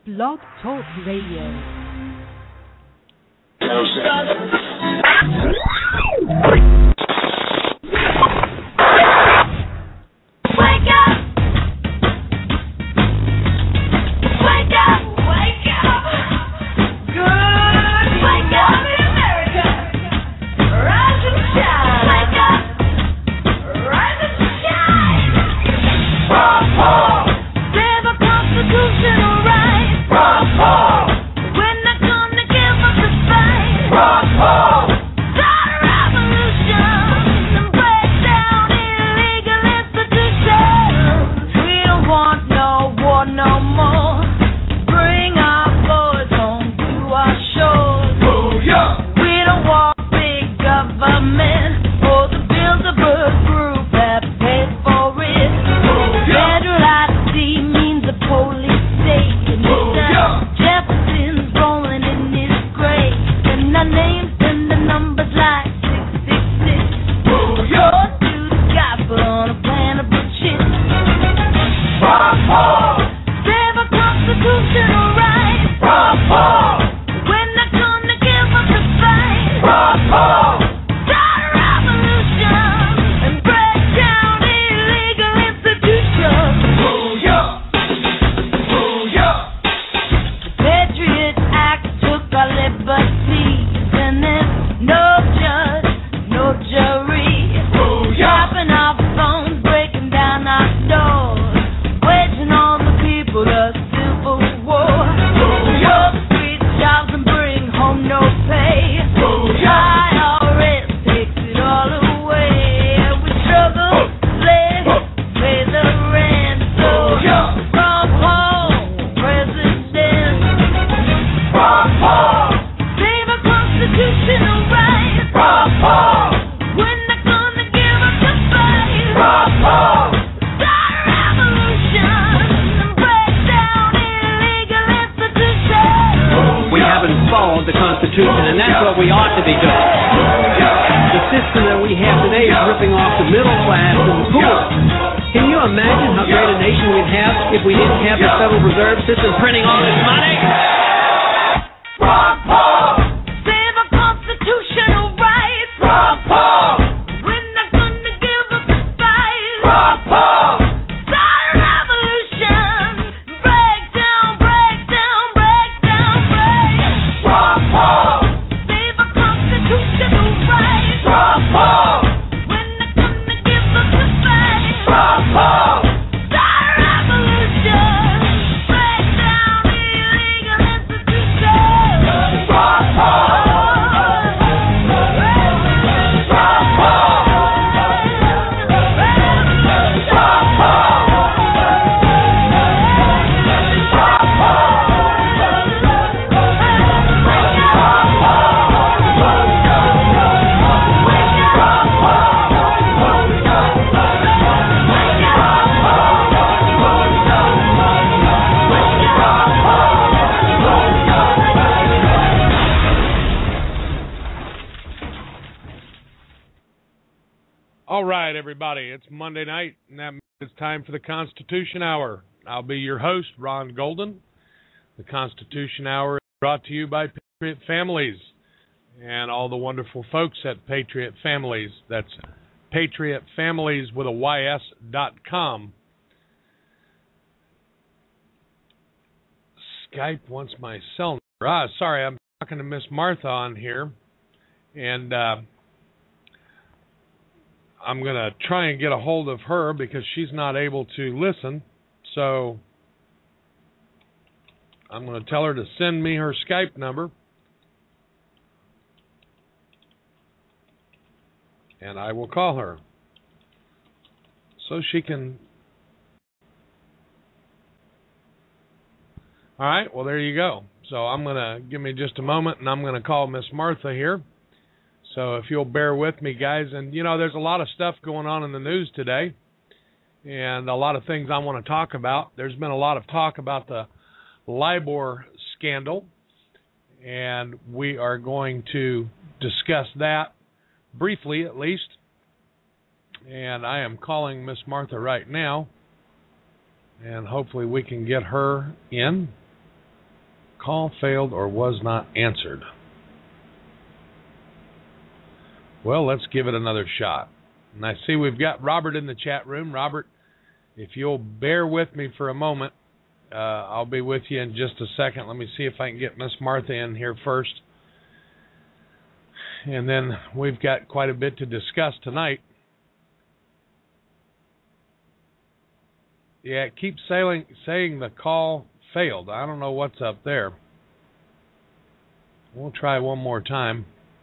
Blog Talk Radio. Monday night, and that means it's time for the Constitution Hour. I'll be your host, Ron Golden. The Constitution Hour is brought to you by Patriot Families and all the wonderful folks at Patriot Families. That's patriotfamilies with a YS.com. Skype wants my cell number. Sorry, I'm talking to Miss Martha on here, and I'm going to try and get a hold of her because she's not able to listen. So I'm going to tell her to send me her Skype number. And I will call her so she can. All right, well, there you go. So I'm going to give me just a moment, and I'm going to call Miss Martha here. So if you'll bear with me, guys, and, you know, there's a lot of stuff going on in the news today and a lot of things I want to talk about. There's been a lot of talk about the LIBOR scandal, and we are going to discuss that briefly at least. And I am calling Miss Martha right now, and hopefully we can get her in. call failed or was not answered. Well, let's give it another shot. And I see we've got Robert in the chat room. Robert, if you'll bear with me for a moment, I'll be with you in just a second. Let me see if I can get Miss Martha in here first. And then we've got quite a bit to discuss tonight. Yeah, it keeps saying the call failed. I don't know what's up there. We'll try one more time.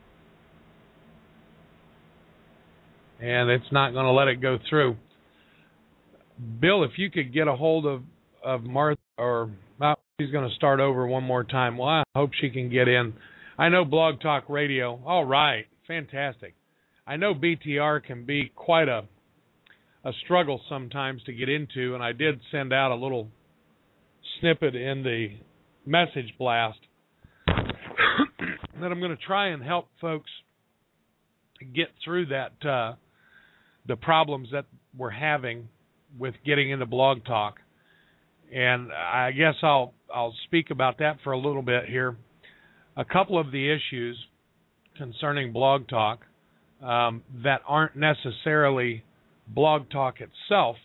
And it's not going to let it go through. Bill, if you could get a hold of Martha, or she's going to start over one more time. Well, I hope she can get in. I know Blog Talk Radio. All right, fantastic. I know BTR can be quite a struggle sometimes to get into, and I did send out a little snippet in the message blast that I'm going to try and help folks get through that, the problems that we're having with getting into Blog Talk. And I guess I'll speak about that for a little bit here. A couple of the issues concerning Blog Talk that aren't necessarily Blog Talk itself.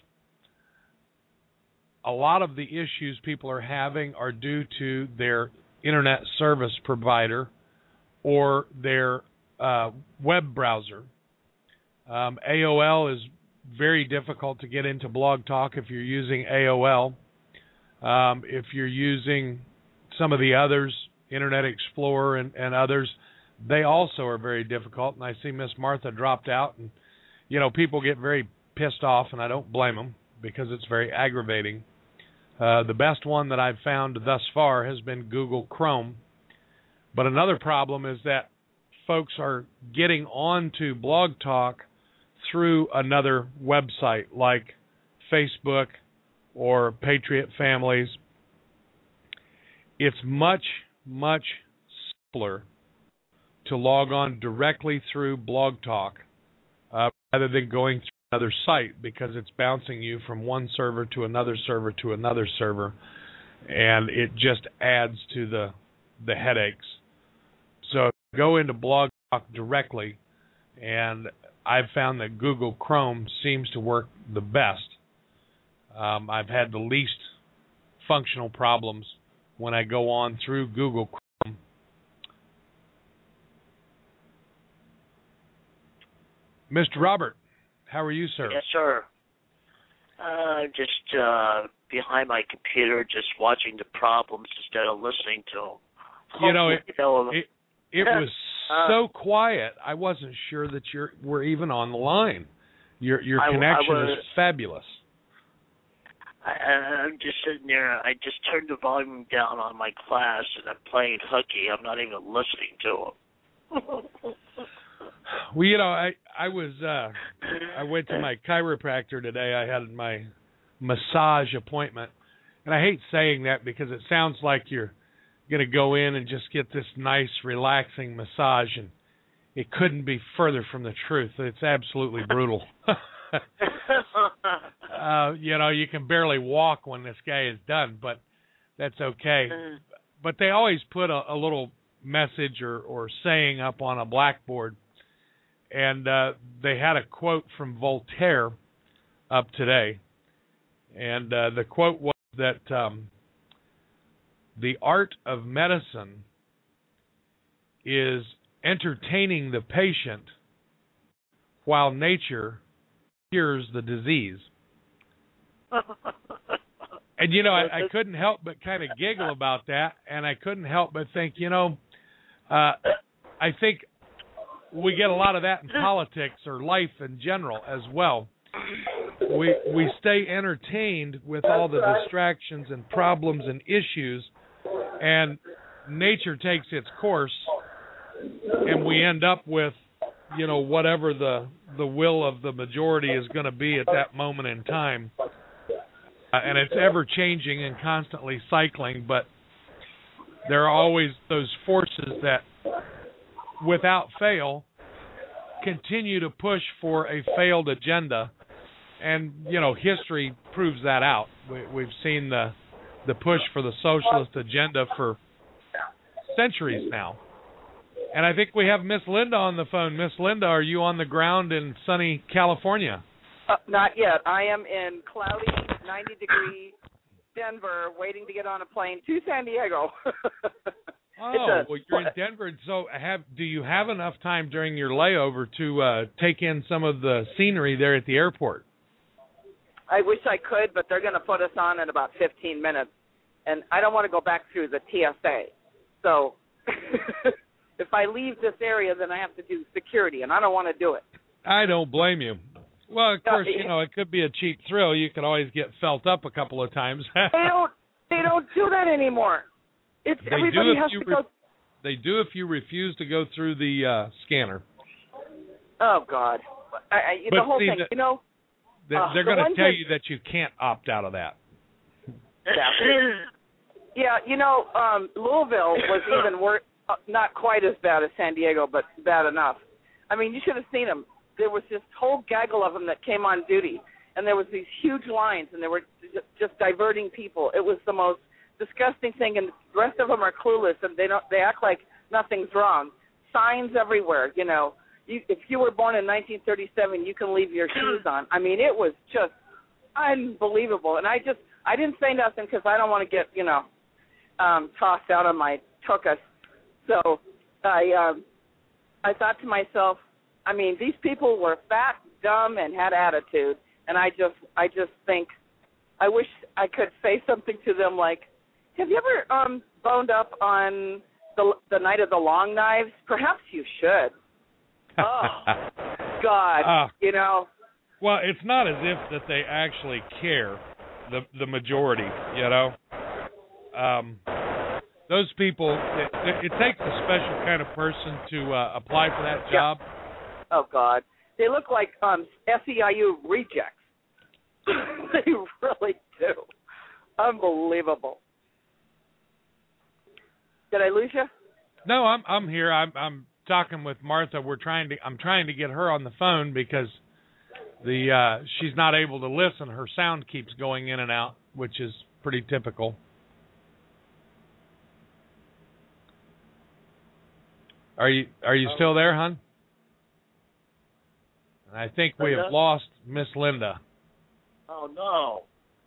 A lot of the issues people are having are due to their internet service provider or their web browser. AOL is very difficult to get into Blog Talk if you're using AOL. If you're using some of the others, Internet Explorer and others, they also are very difficult. And I see Miss Martha dropped out, and people get very pissed off, and I don't blame them because it's very aggravating. The best one that I've found thus far has been Google Chrome. But another problem is that folks are getting onto Blog Talk through another website like Facebook or Patriot Families. It's much, much simpler to log on directly through Blog Talk rather than going through another site, because it's bouncing you from one server to another server to another server, and it just adds to the headaches. So go into Blog Talk directly, and I've found that Google Chrome seems to work the best. I've had the least functional problems when I go on through Google Chrome. Mr. Robert, how are you, sir? Yes, sir. Just behind my computer, just watching the problems instead of listening to them. It was so quiet, I wasn't sure that we're even on the line. Your connection is fabulous. I'm just sitting there. I just turned the volume down on my class, and I'm playing hooky. I'm not even listening to them. Well, I went to my chiropractor today. I had my massage appointment, and I hate saying that because it sounds like you're going to go in and just get this nice, relaxing massage, and it couldn't be further from the truth. It's absolutely brutal. You can barely walk when this guy is done, but that's okay. But they always put a little message or saying up on a blackboard, and they had a quote from Voltaire up today, and the quote was that the art of medicine is entertaining the patient while nature cures the disease. And, I couldn't help but kind of giggle about that, and I couldn't help but think, I think we get a lot of that in politics or life in general as well. We stay entertained with all the distractions and problems and issues, and nature takes its course, and we end up with, whatever the will of the majority is going to be at that moment in time. And it's ever-changing and constantly cycling, but there are always those forces that, without fail, continue to push for a failed agenda. And, history proves that out. We've seen the push for the socialist agenda for centuries now. And I think we have Miss Linda on the phone. Miss Linda, are you on the ground in sunny California? Not yet. I am in cloudy, 90-degree Denver, waiting to get on a plane to San Diego. Oh, well, you're in Denver. So do you have enough time during your layover to take in some of the scenery there at the airport? I wish I could, but they're going to put us on in about 15 minutes. And I don't want to go back through the TSA. So if I leave this area, then I have to do security, and I don't want to do it. I don't blame you. Well, of course, it could be a cheap thrill. You could always get felt up a couple of times. They don't do that anymore. Everybody has to go. They do if you refuse to go through the scanner. Oh God! The whole thing, they're going to tell you that you can't opt out of that. Yeah, Louisville was even worse. Not quite as bad as San Diego, but bad enough. I mean, you should have seen them. There was this whole gaggle of them that came on duty, and there was these huge lines, and they were just diverting people. It was the most disgusting thing, and the rest of them are clueless, and they act like nothing's wrong. Signs everywhere, if you were born in 1937, you can leave your shoes on. I mean, it was just unbelievable, and I didn't say nothing because I don't want to get tossed out on my tuchus. So I thought to myself, I mean, these people were fat, dumb, and had attitude, and I just think I wish I could say something to them like, have you ever boned up on the night of the long knives? Perhaps you should. Oh, God, Well, it's not as if that they actually care, the majority, Those people, it takes a special kind of person to apply for that job. Oh, God. They look like SEIU rejects. They really do. Unbelievable. Did I lose you? No, I'm here. I'm talking with Martha. I'm trying to get her on the phone because she's not able to listen. Her sound keeps going in and out, which is pretty typical. Are you still there, hon? I think we have lost Miss Linda. Oh no.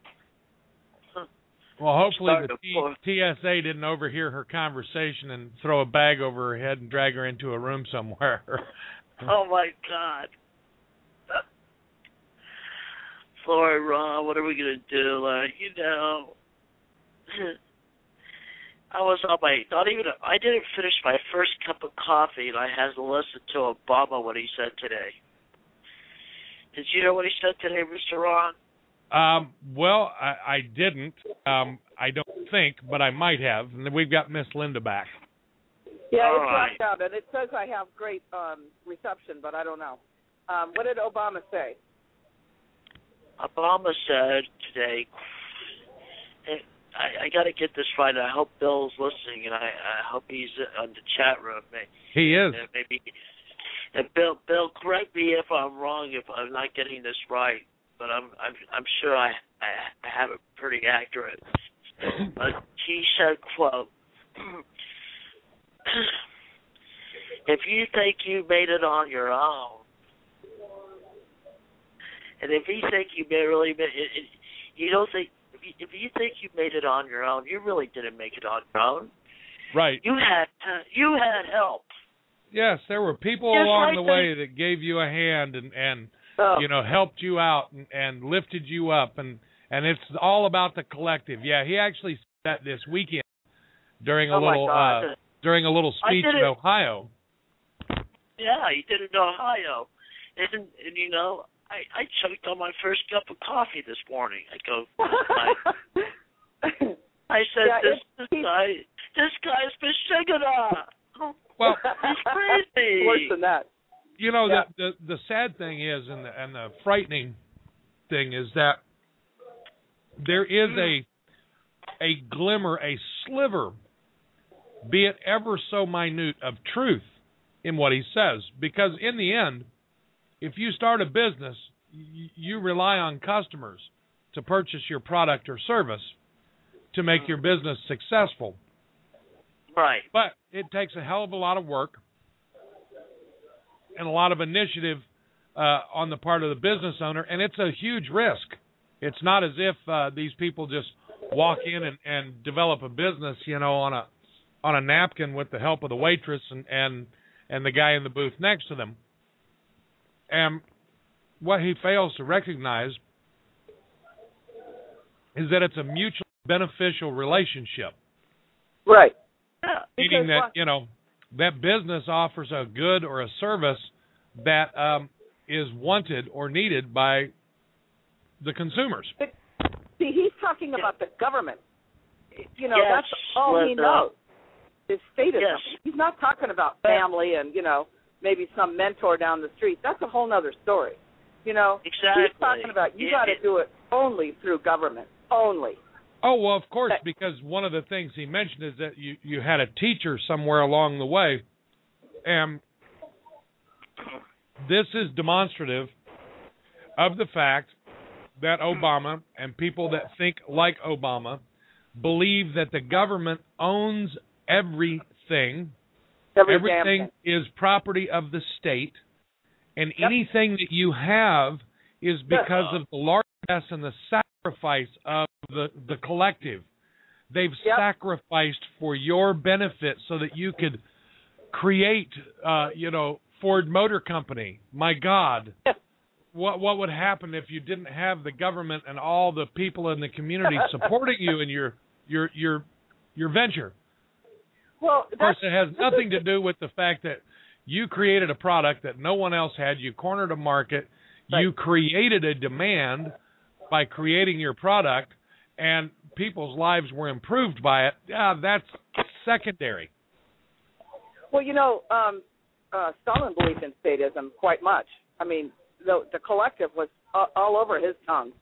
Well, hopefully the TSA didn't overhear her conversation and throw a bag over her head and drag her into a room somewhere. Oh, my God. Sorry, Ron, what are we going to do? I didn't finish my first cup of coffee, and I had to listen to Obama, what he said today. Did you hear what he said today, Mr. Ron? Well, I didn't. I don't think, but I might have. And we've got Miss Linda back. Yeah, it's dropped out, and it says I have great reception, but I don't know. What did Obama say? Obama said today, I got to get this right. I hope Bill's listening, and I hope he's on the chat room. He is. Maybe. And Bill, correct me if I'm wrong, if I'm not getting this right, but I'm sure I have it pretty accurate. He said, quote, if you think you made it on your own, and if you think you you don't think, if you think you made it on your own, you really didn't make it on your own. Right. You had help. Yes, there were people along the way that gave you a hand and helped you out and lifted you up, and it's all about the collective. Yeah, he actually said that this weekend during a little speech in Ohio. Yeah, he did it in Ohio, and I choked on my first cup of coffee this morning. I said, this guy's Bishigana. Well, he's crazy. Worse than that. The sad thing is, and the frightening thing is that there is a glimmer, a sliver, be it ever so minute, of truth in what he says. Because in the end, if you start a business, you rely on customers to purchase your product or service to make your business successful. Right. But it takes a hell of a lot of work and a lot of initiative on the part of the business owner, and it's a huge risk. It's not as if these people just walk in and develop a business, on a napkin with the help of the waitress and the guy in the booth next to them. And what he fails to recognize is that it's a mutually beneficial relationship. Right. Yeah. Meaning that, that business offers a good or a service that is wanted or needed by the consumers. See, he's talking about the government. Yes, that's all he knows is statism. Yes. He's not talking about family and, maybe some mentor down the street. That's a whole other story. Exactly. He's talking about you got to do it only through government, only. Oh, well, of course, because one of the things he mentioned is that you had a teacher somewhere along the way, and this is demonstrative of the fact that Obama and people that think like Obama believe that the government owns everything. Everything is property of the state, and anything that you have is because of the largesse and the sacrifice of the collective. They've sacrificed for your benefit so that you could create, Ford Motor Company. My God, what would happen if you didn't have the government and all the people in the community supporting you in your venture? Well, of course, it has nothing to do with the fact that you created a product that no one else had. You cornered a market. Right. You created a demand by creating your product, and people's lives were improved by it. Yeah, that's secondary. Well, Stalin believed in statism quite much. I mean, the collective was all over his tongue,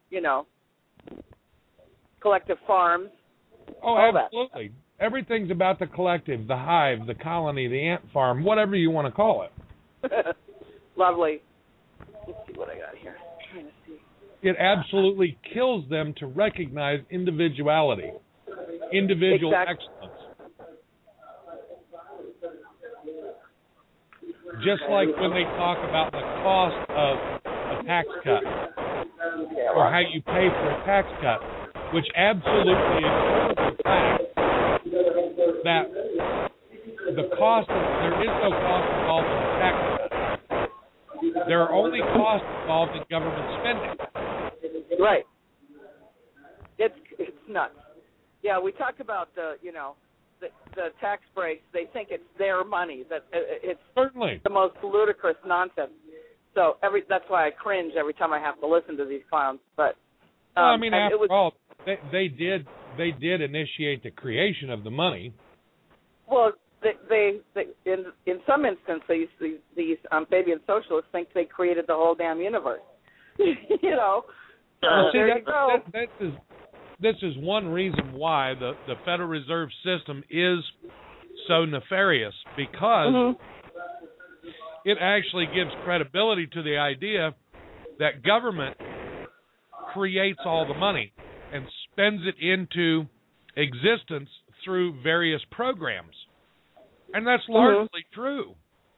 collective farms. Oh, absolutely. Everything's about the collective, the hive, the colony, the ant farm, whatever you want to call it. Lovely. Let's see what I got here. I'm trying to see. It absolutely kills them to recognize individuality, individual excellence. Just like when they talk about the cost of a tax cut or how you pay for a tax cut, which absolutely ignores the fact that there is no cost involved in the tax cut. There are only costs involved in government spending. Right. It's nuts. Yeah, we talked about the tax breaks. They think it's their money. That it's certainly the most ludicrous nonsense. So that's why I cringe every time I have to listen to these clowns. But after all, they did initiate the creation of the money. Well, they in some instances these Fabian socialists think they created the whole damn universe. There you go. This is one reason why the Federal Reserve System is so nefarious, because it actually gives credibility to the idea that government creates all the money and spends it into existence through various programs. And that's largely true.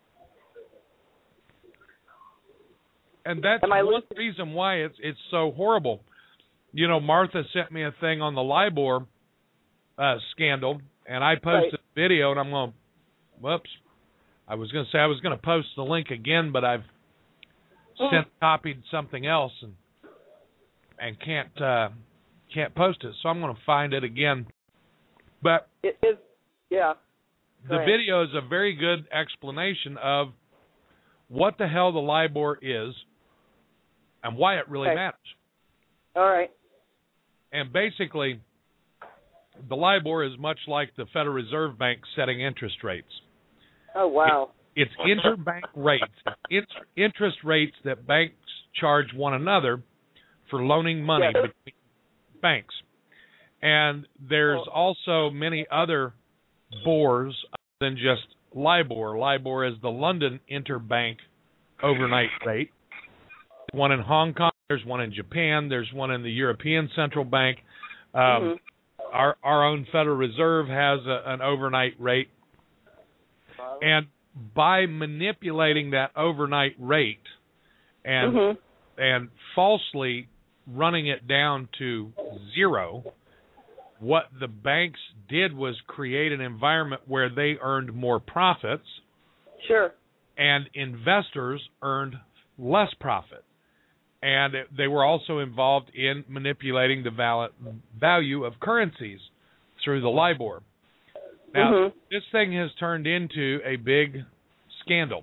And that's one reason why it's so horrible. Martha sent me a thing on the LIBOR scandal, and I posted a video, and I'm going, whoops. I was going to say I was going to post the link again, but I've copied something else and can't post it, so I'm going to find it again. But it is, the video is a very good explanation of what the hell the LIBOR is and why it really matters. All right. And basically, the LIBOR is much like the Federal Reserve Bank setting interest rates. Oh, wow. It's interbank rates, interest rates that banks charge one another for loaning money between banks. And there's also many other BORs than just LIBOR. LIBOR is the London Interbank Overnight Rate. One in Hong Kong, there's one in Japan, there's one in the European Central Bank. Our own Federal Reserve has an overnight rate. And by manipulating that overnight rate and falsely running it down to zero, what the banks did was create an environment where they earned more profits. Sure. And investors earned less profit. And they were also involved in manipulating the value of currencies through the LIBOR. Now, this thing has turned into a big scandal.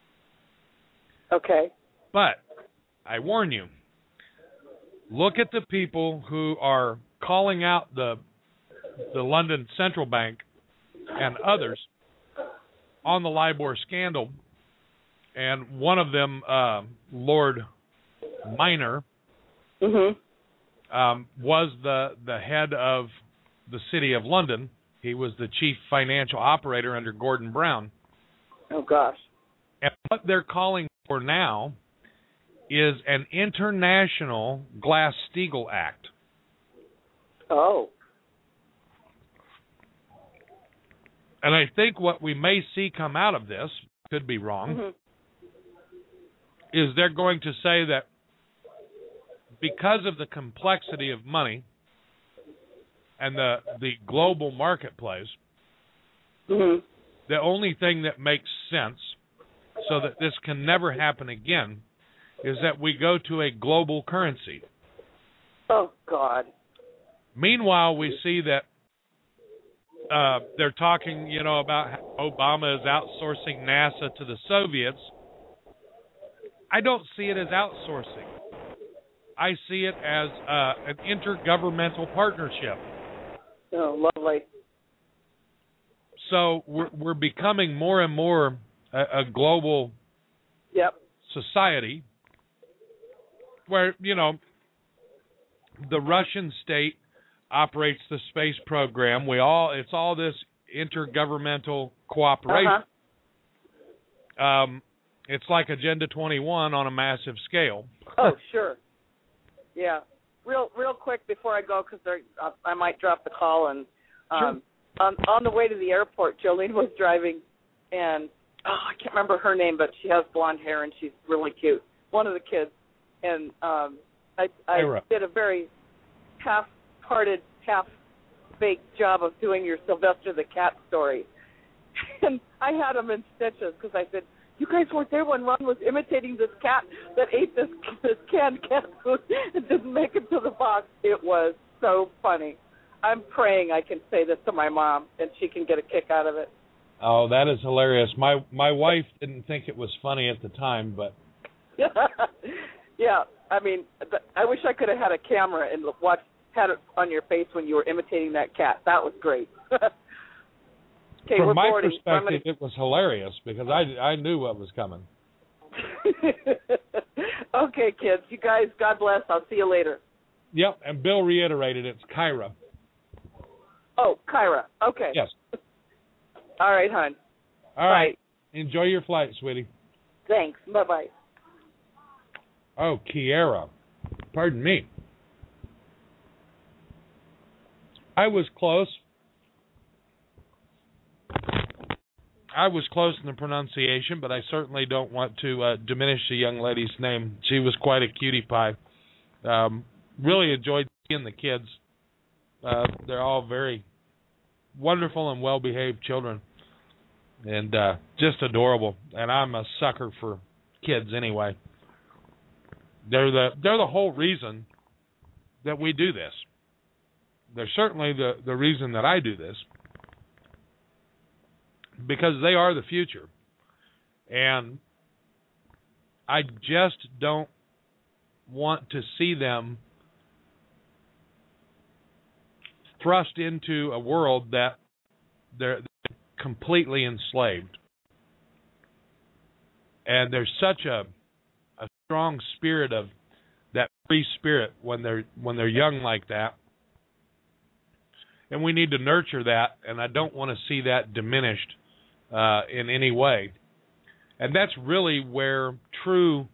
Okay. But I warn you, look at the people who are calling out the London Central Bank and others on the LIBOR scandal. And one of them, Lord Minor, was the head of the City of London. He was the chief financial operator under Gordon Brown. Oh, gosh. And what they're calling for now is an international Glass-Steagall Act. Oh. And I think what we may see come out of this, could be wrong, is they're going to say that because of the complexity of money and the global marketplace, the only thing that makes sense so that this can never happen again is that we go to a global currency. Oh, God. Meanwhile, we see that they're talking, about how Obama is outsourcing NASA to the Soviets. I don't see it as outsourcing. I see it as an intergovernmental partnership. Oh, lovely. So we're becoming more and more a global society where, the Russian state operates the space program. It's all this intergovernmental cooperation. It's like Agenda 21 on a massive scale. Oh, sure. Yeah. Real quick before I go, because I might drop the call. And Sure. On the way to the airport, Jolene was driving, and I can't remember her name, but she has blonde hair and she's really cute. One of the kids. And I did a very half-hearted, half-baked job of doing your Sylvester the Cat story. And I had them in stitches because I said, you guys weren't there when Ron was imitating this cat that ate this canned cat food and didn't make it to the box. It was so funny. I'm praying I can say this to my mom and she can get a kick out of it. Oh, that is hilarious. My wife didn't think it was funny at the time, but... Yeah, I mean, I wish I could have had a camera and had it on your face when you were imitating that cat. That was great. Okay, from my perspective, it was hilarious because I knew what was coming. Okay, kids. You guys, God bless. I'll see you later. Yep, and Bill reiterated it's Kyra. Oh, Kyra. Okay. Yes. All right, hon. All right. Enjoy your flight, sweetie. Thanks. Bye-bye. Oh, Kiera. Pardon me. I was close. I was close in the pronunciation, but I certainly don't want to diminish the young lady's name. She was quite a cutie pie. Really enjoyed seeing the kids. They're all very wonderful and well-behaved children, and just adorable. And I'm a sucker for kids anyway. They're the whole reason that we do this. They're certainly the reason that I do this, because they are the future. And I just don't want to see them thrust into a world that they're completely enslaved. And there's such a strong spirit of that free spirit when they're young like that. And we need to nurture that, and I don't want to see that diminished in any way. And that's really where true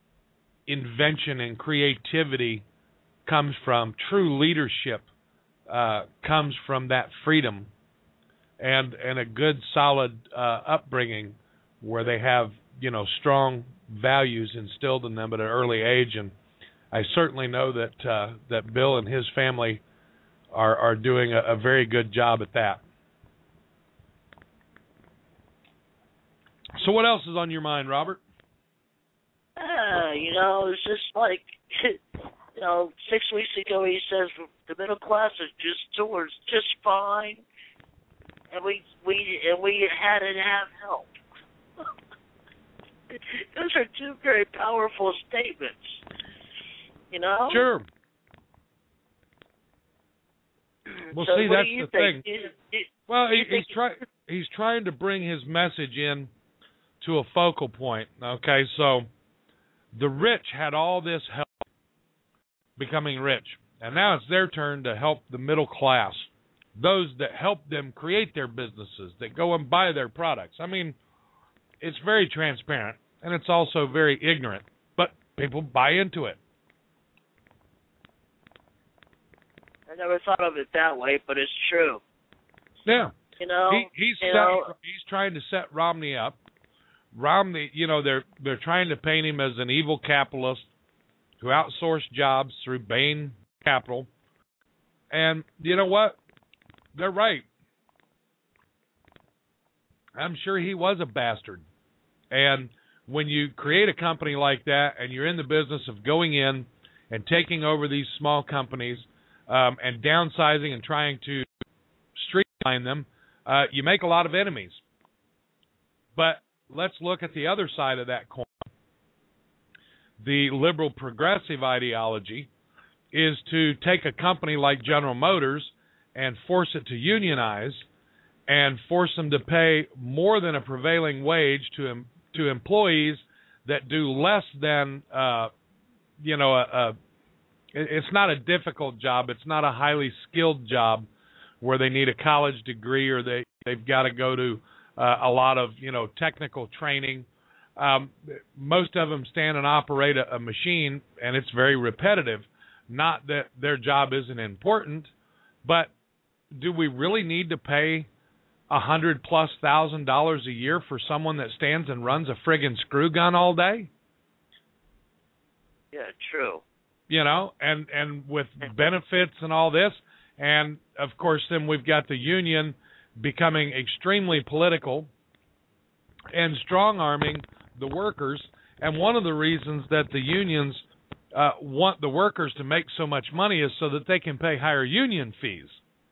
invention and creativity comes from, true leadership comes from that freedom and a good, solid upbringing where they have, strong values instilled in them at an early age. And I certainly know that Bill and his family are doing a very good job at that. So what else is on your mind, Robert? It's just like, 6 weeks ago he says the middle class is doing just fine, and we had to have help. Those are two very powerful statements. Sure. Well, so see, what that's do you the think? thing. Well, he's trying to bring his message in to a focal point. Okay, so the rich had all this help becoming rich, and now it's their turn to help the middle class, those that help them create their businesses, that go and buy their products. I mean, it's very transparent, and it's also very ignorant, but people buy into it. I never thought of it that way, but it's true. Yeah. He's trying to set Romney up. Romney, they're trying to paint him as an evil capitalist who outsourced jobs through Bain Capital. And you know what? They're right. I'm sure he was a bastard. And when you create a company like that and you're in the business of going in and taking over these small companies and downsizing and trying to streamline them, you make a lot of enemies. But let's look at the other side of that coin. The liberal progressive ideology is to take a company like General Motors and force it to unionize and force them to pay more than a prevailing wage to employees that do less than, it's not a difficult job. It's not a highly skilled job where they need a college degree or they've got to go to a lot of, technical training. Most of them stand and operate a machine, and it's very repetitive. Not that their job isn't important, but do we really need to pay $100,000+ a year for someone that stands and runs a friggin' screw gun all day? Yeah, true. And with benefits and all this, and of course then we've got the union becoming extremely political and strong-arming the workers. And one of the reasons that the unions want the workers to make so much money is so that they can pay higher union fees.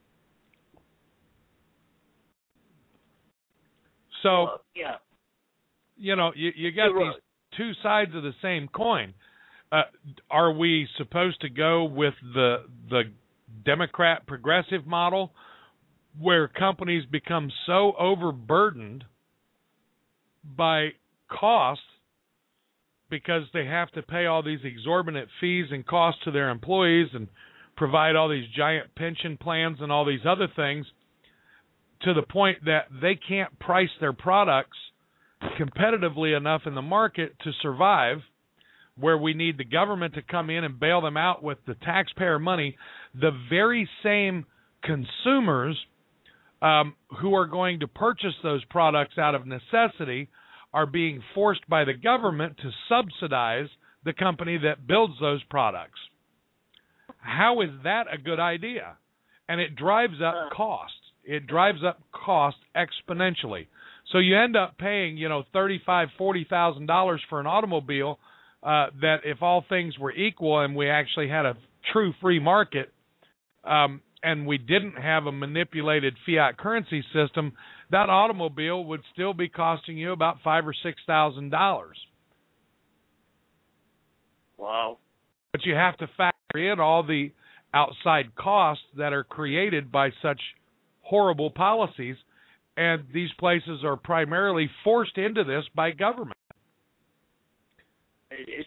So, yeah. You got these two sides of the same coin. Are we supposed to go with the Democrat progressive model where companies become so overburdened by costs because they have to pay all these exorbitant fees and costs to their employees and provide all these giant pension plans and all these other things to the point that they can't price their products competitively enough in the market to survive, where we need the government to come in and bail them out with the taxpayer money? The very same consumers who are going to purchase those products out of necessity are being forced by the government to subsidize the company that builds those products. How is that a good idea? And it drives up costs. It drives up costs exponentially. So you end up paying, $35,000, $40,000 for an automobile that, if all things were equal and we actually had a true free market, and we didn't have a manipulated fiat currency system, that automobile would still be costing you about $5,000 or $6,000. Wow! But you have to factor in all the outside costs that are created by such horrible policies, and these places are primarily forced into this by government. It's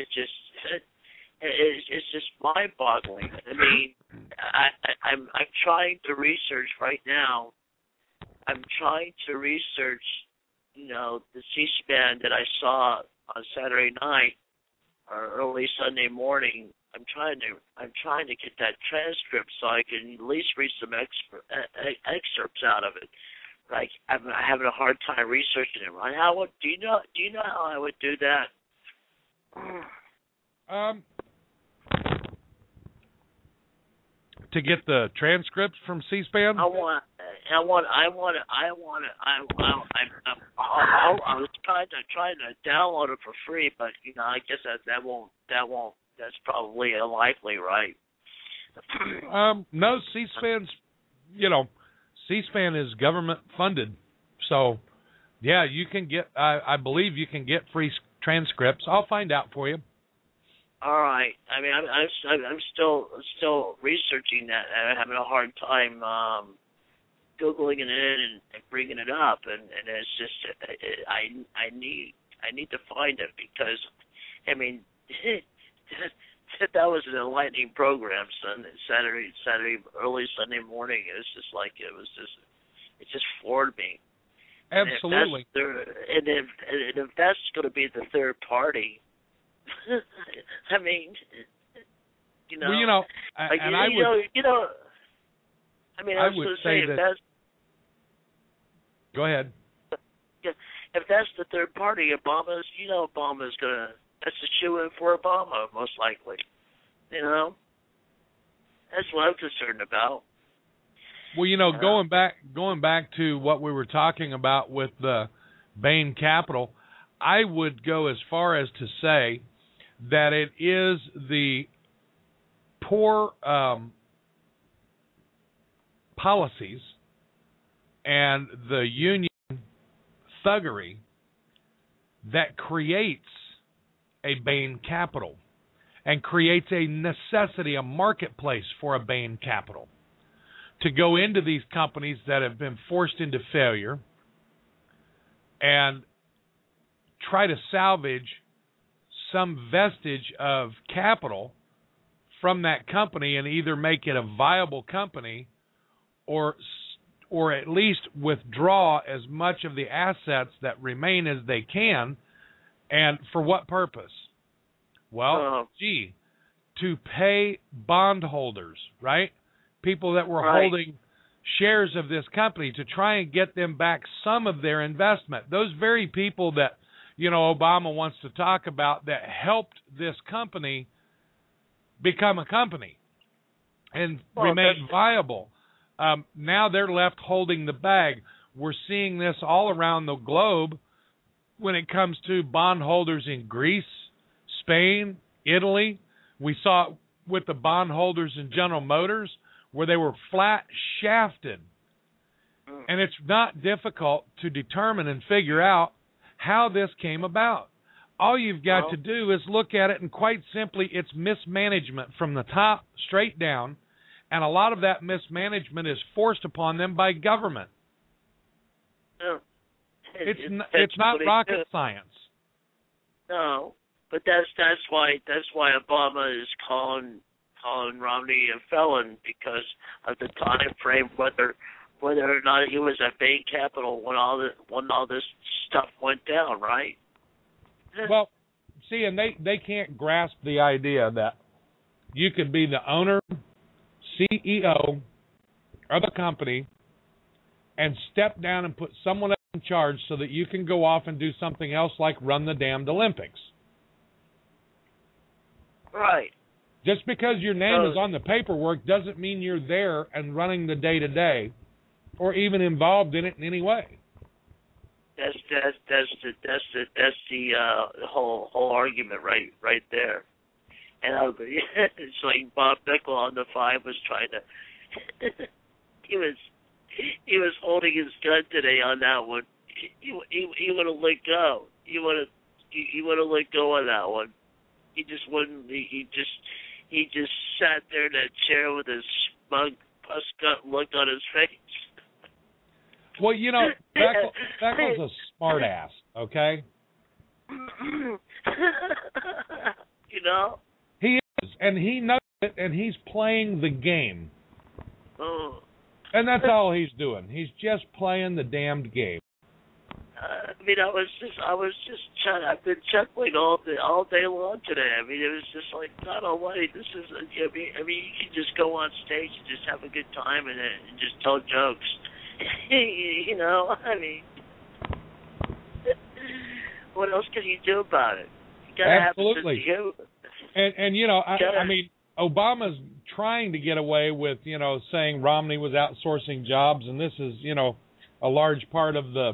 just mind-boggling. I mean, I'm trying to research right now. I'm trying to research, the C-SPAN that I saw on Saturday night or early Sunday morning I'm trying to get that transcript so I can at least read some excerpts out of it. Like I'm having a hard time researching it. Right? Do you know how I would do that? To get the transcripts from C-SPAN? I was trying to download it for free, but I guess that won't. That's probably unlikely, right? No, C-SPAN's, C-SPAN is government funded, so yeah, you can get. I believe you can get free transcripts. I'll find out for you. All right. I mean, I'm still researching that. I'm having a hard time googling it and bringing it up, and it's just I need to find it because I mean that was an enlightening program. Saturday early Sunday morning. It just floored me. Absolutely. And if that's going to be the third party. I mean, Well, I would say that. Go ahead. If that's the third party, Obama's gonna. That's a shoo-in for Obama, most likely. That's what I'm concerned about. Well, going back to what we were talking about with the Bain Capital, I would go as far as to say that it is the poor policies and the union thuggery that creates a Bain Capital and creates a necessity, a marketplace for a Bain Capital to go into these companies that have been forced into failure and try to salvage some vestige of capital from that company and either make it a viable company or at least withdraw as much of the assets that remain as they can. And for what purpose? Well, to pay bondholders, right? People that were holding shares of this company to try and get them back some of their investment. Those very people that Obama wants to talk about that helped this company become a company and remain viable. Now they're left holding the bag. We're seeing this all around the globe when it comes to bondholders in Greece, Spain, Italy. We saw it with the bondholders in General Motors where they were flat shafted. And it's not difficult to determine and figure out how this came about. All you've got to do is look at it, and quite simply, it's mismanagement from the top straight down, and a lot of that mismanagement is forced upon them by government. It's not rocket science. No, but that's why Obama is calling Romney a felon, because of the time frame, whether or not he was at Bain Capital when all this stuff went down, right? Well, see, and they can't grasp the idea that you could be the owner, CEO of a company and step down and put someone else in charge so that you can go off and do something else like run the damned Olympics. Right. Just because your name is on the paperwork doesn't mean you're there and running the day-to-day or even involved in it in any way. That's the whole argument right there. And it's like Bob Bickel on the 5 was trying to. he was holding his gun today on that one. He would have let go. He would have let go on that one. He just wouldn't. He just sat there in that chair with his smug, pus-cut look on his face. Well, Beckel's a smart ass, okay? He is, and he knows it, and he's playing the game. And that's all he's doing. He's just playing the damned game. I've been chuckling all day long today. I mean, it was just like, God Almighty, this is. I mean, you can just go on stage and just have a good time and just tell jokes. You know, I mean, what else can you do about it? You gotta Absolutely. have a sense of humor. And you know, I mean, Obama's trying to get away with, you know, saying Romney was outsourcing jobs, and this is, you know, a large part of the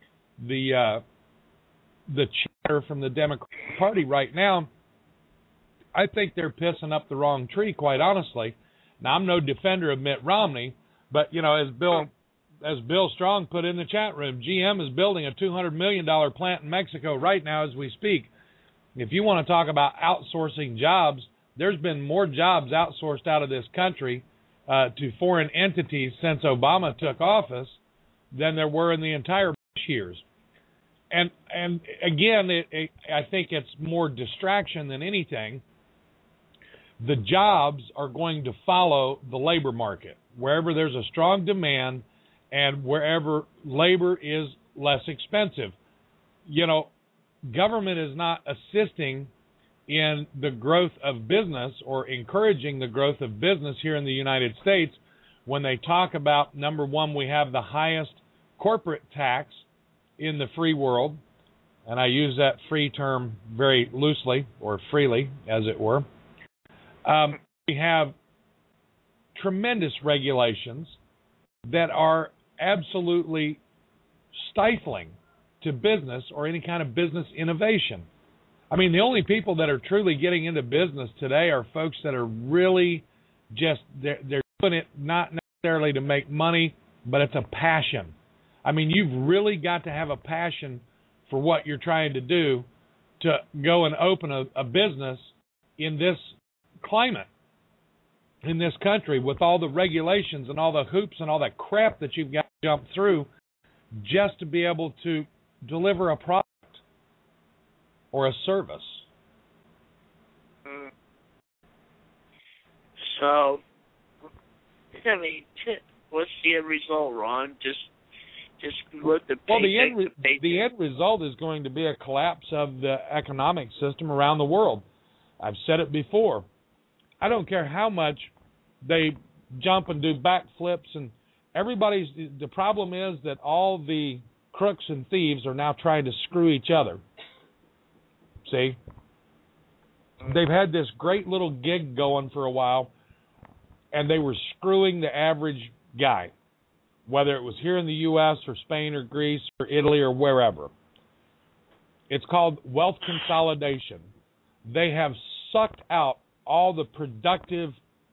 chatter from the Democratic Party right now. I think they're pissing up the wrong tree, quite honestly. Now, I'm no defender of Mitt Romney, but, you know, as Bill Strong put in the chat room, GM is building a $200 million plant in Mexico right now as we speak. If you want to talk about outsourcing jobs, there's been more jobs outsourced out of this country to foreign entities since Obama took office than there were in the entire Bush years. And again, I think it's more distraction than anything. The jobs are going to follow the labor market. Wherever there's a strong demand and wherever labor is less expensive. You know, government is not assisting in the growth of business or encouraging the growth of business here in the United States when they talk about, number one, we have the highest corporate tax in the free world, and I use that free term very loosely, or freely, as it were. We have tremendous regulations that are absolutely stifling to business or any kind of business innovation. I mean, the only people that are truly getting into business today are folks that are really just, they're doing it not necessarily to make money, but it's a passion. I mean, you've really got to have a passion for what you're trying to do to go and open a business in this climate, in this country, with all the regulations and all the hoops and all that crap that you've got to jump through just to be able to deliver a product or a service. So, I mean, what's the end result, Ron? Just let the the end result is going to be a collapse of the economic system around the world. I've said it before. I don't care how much they jump and do backflips, and the problem is that all the crooks and thieves are now trying to screw each other. See? They've had this great little gig going for a while, and they were screwing the average guy, whether it was here in the U.S. or Spain or Greece or Italy or wherever. It's called wealth consolidation. They have sucked out all the productive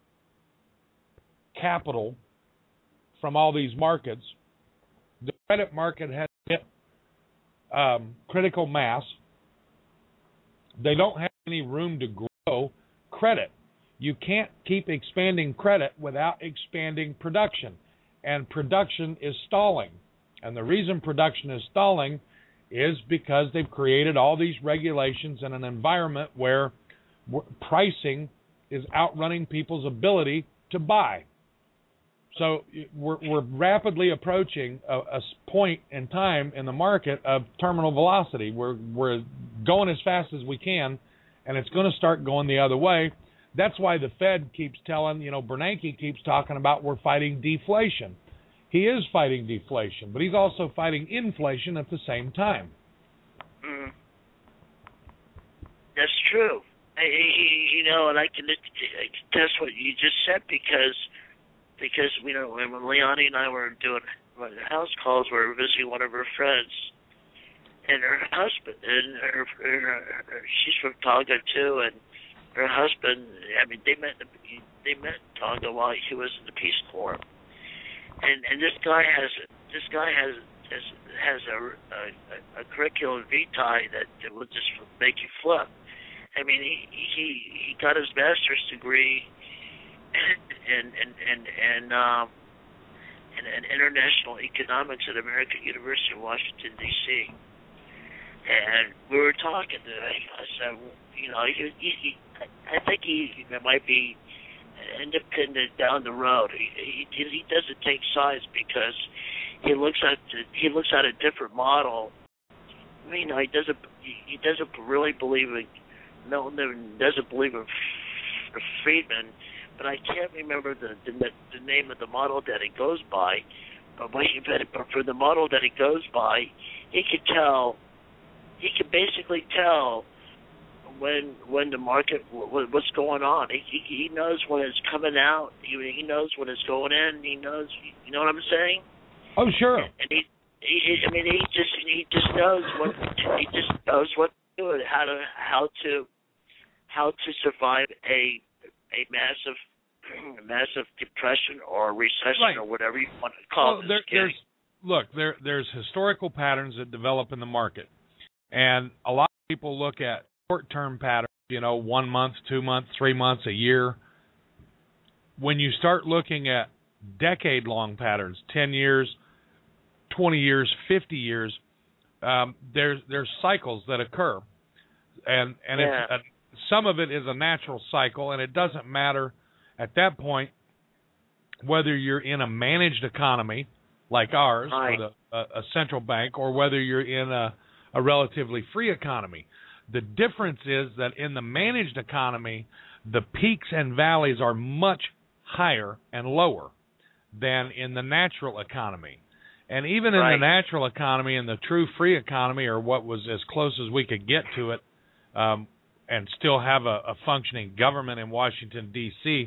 capital from all these markets. The credit market has hit critical mass. They don't have any room to grow credit. You can't keep expanding credit without expanding production. And production is stalling. And the reason production is stalling is because they've created all these regulations in an environment where pricing is outrunning people's ability to buy. So we're rapidly approaching a point in time in the market of terminal velocity. We're going as fast as we can, and it's going to start going the other way. That's why the Fed keeps telling, Bernanke keeps talking about we're fighting deflation. He is fighting deflation, but he's also fighting inflation at the same time. That's true. And I can attest what you just said because when Leonie and I were doing house calls, we were visiting one of her friends, and her husband, and she's from Tonga too, and her husband, I mean, they met in Tonga while he was in the Peace Corps, and this guy has a curriculum vitae that will just make you flip. I mean, he got his master's degree in international economics at American University of Washington, D.C. And we were talking today. I said, I think he might be independent down the road. He doesn't take sides because he looks at a different model he doesn't really believe in Milton, doesn't believe in Friedman, but I can't remember the name of the model that he goes by. But for the model that he goes by, he could basically tell when the market, what's going on. He knows when it's coming out. He knows when it's going in. He knows, you know what I'm saying? Oh, sure. And he just knows what to do and how to survive a massive depression or recession, right, or whatever you want to call it. There's historical patterns that develop in the market, and a lot of people look at short-term patterns, 1 month, 2 months, 3 months, a year. When you start looking at decade-long patterns, 10 years, 20 years, 50 years, there's cycles that occur, and some of it is a natural cycle, and it doesn't matter at that point whether you're in a managed economy like ours, right, with a central bank, or whether you're in a relatively free economy. The difference is that in the managed economy, the peaks and valleys are much higher and lower than in the natural economy. And even in the natural economy and the true free economy, or what was as close as we could get to it, and still have a functioning government in Washington, D.C.,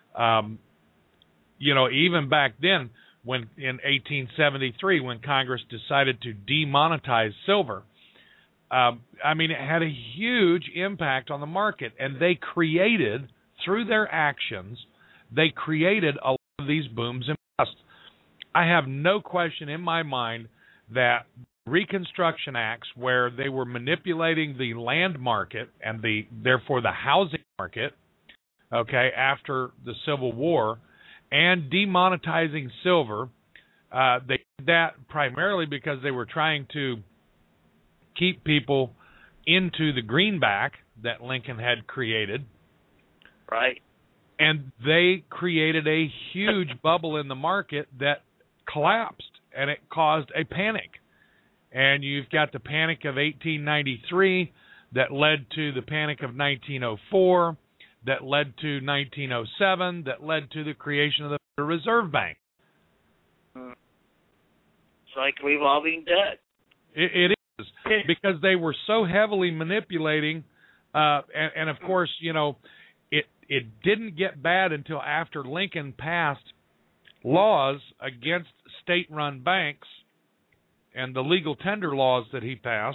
even back then, when in 1873, when Congress decided to demonetize silver, it had a huge impact on the market, and they created, through their actions, a lot of these booms and busts. I have no question in my mind that Reconstruction Acts, where they were manipulating the land market and therefore the housing market, after the Civil War, and demonetizing silver, they did that primarily because they were trying to keep people into the greenback that Lincoln had created. Right. And they created a huge bubble in the market that collapsed, and it caused a panic. And you've got the panic of 1893 that led to the panic of 1904, that led to 1907, that led to the creation of the Federal Reserve Bank. It's like revolving debt. It is, because they were so heavily manipulating, and of course, it didn't get bad until after Lincoln passed laws against state-run banks and the legal tender laws that he passed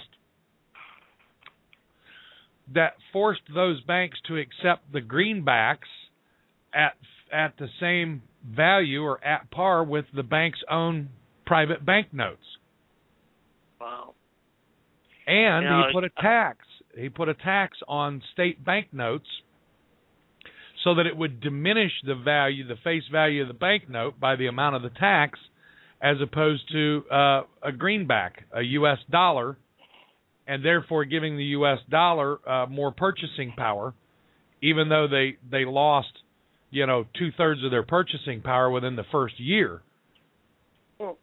that forced those banks to accept the greenbacks at the same value or at par with the bank's own private banknotes. Wow. And he put a tax. He put a tax on state banknotes so that it would diminish the value, the face value of the banknote by the amount of the tax, as opposed to a greenback, a U.S. dollar, and therefore giving the U.S. dollar more purchasing power, even though they lost, 2/3 of their purchasing power within the first year. Well,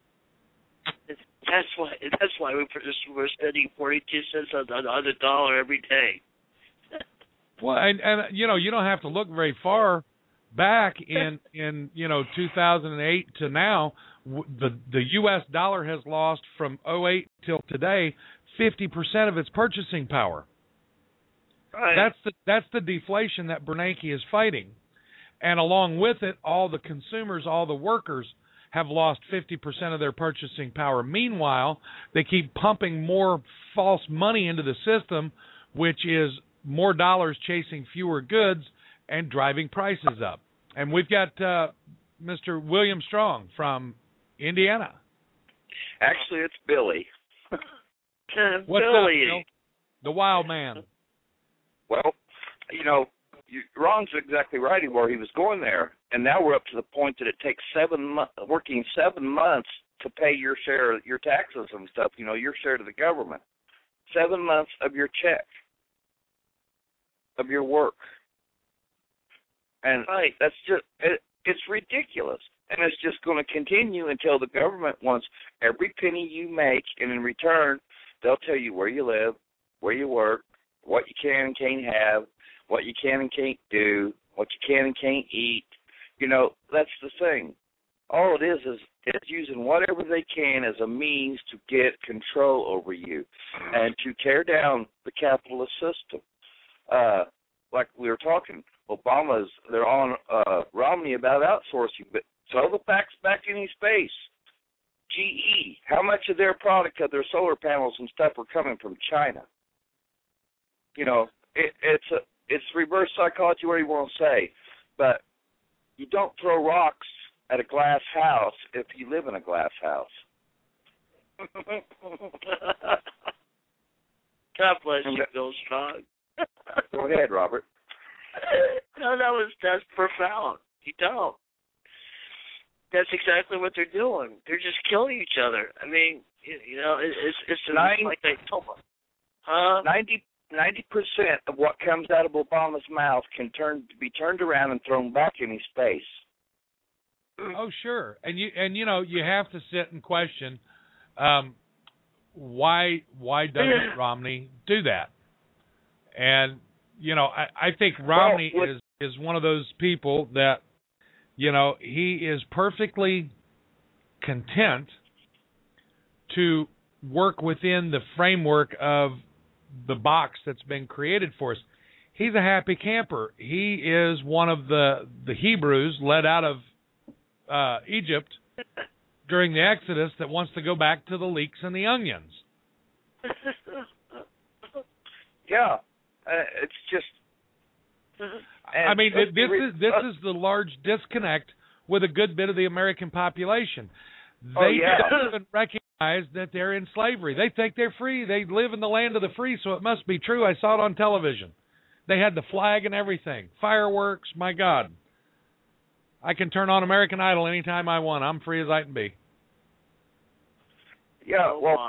that's why we're spending 42 cents on the dollar every day. Well, and you don't have to look very far back in 2008 to now. The U.S. dollar has lost from 2008 till today 50% of its purchasing power. Right. That's the deflation that Bernanke is fighting, and along with it, all the consumers, all the workers have lost 50% of their purchasing power. Meanwhile, they keep pumping more false money into the system, which is more dollars chasing fewer goods and driving prices up. And we've got Mr. William Strong from Indiana. Actually, it's Billy. What's Billy? up, Bill? The wild man. Well, Ron's exactly right where he was going there. And now we're up to the point that it takes working 7 months to pay your share, your taxes and stuff, your share to the government. 7 months of your check, of your work. And right. That's just, it's ridiculous. And it's just going to continue until the government wants every penny you make, and in return, They'll tell you where you live, where you work, what you can and can't have, what you can and can't do, what you can and can't eat. You know, that's the thing. All it is it's using whatever they can as a means to get control over you and to tear down the capitalist system. Like we were talking, they're on Romney about outsourcing, but throw the facts back in his face. GE, how much of their product, of their solar panels and stuff, were coming from China? You know, it's reverse psychology, what you want to say, but you don't throw rocks at a glass house if you live in a glass house. God bless you, Bill Strong. Go ahead, Robert. No, that's profound. You don't. That's exactly what they're doing. They're just killing each other. I mean, you know, it's like they told them. 90% of what comes out of Obama's mouth can be turned around and thrown back in his face. Oh, sure. And you know, you have to sit and question why doesn't Romney do that? And you know, I think Romney is one of those people that, you know, he is perfectly content to work within the framework of the box that's been created for us. He's a happy camper. He is one of the Hebrews led out of Egypt during the Exodus that wants to go back to the leeks and the onions. Yeah, it's just. I mean, this is the large disconnect with a good bit of the American population. They don't even recognize that they're in slavery. They think they're free. They live in the land of the free, so it must be true. I saw it on television. They had the flag and everything. Fireworks, my God. I can turn on American Idol anytime I want. I'm free as I can be. Yeah, well,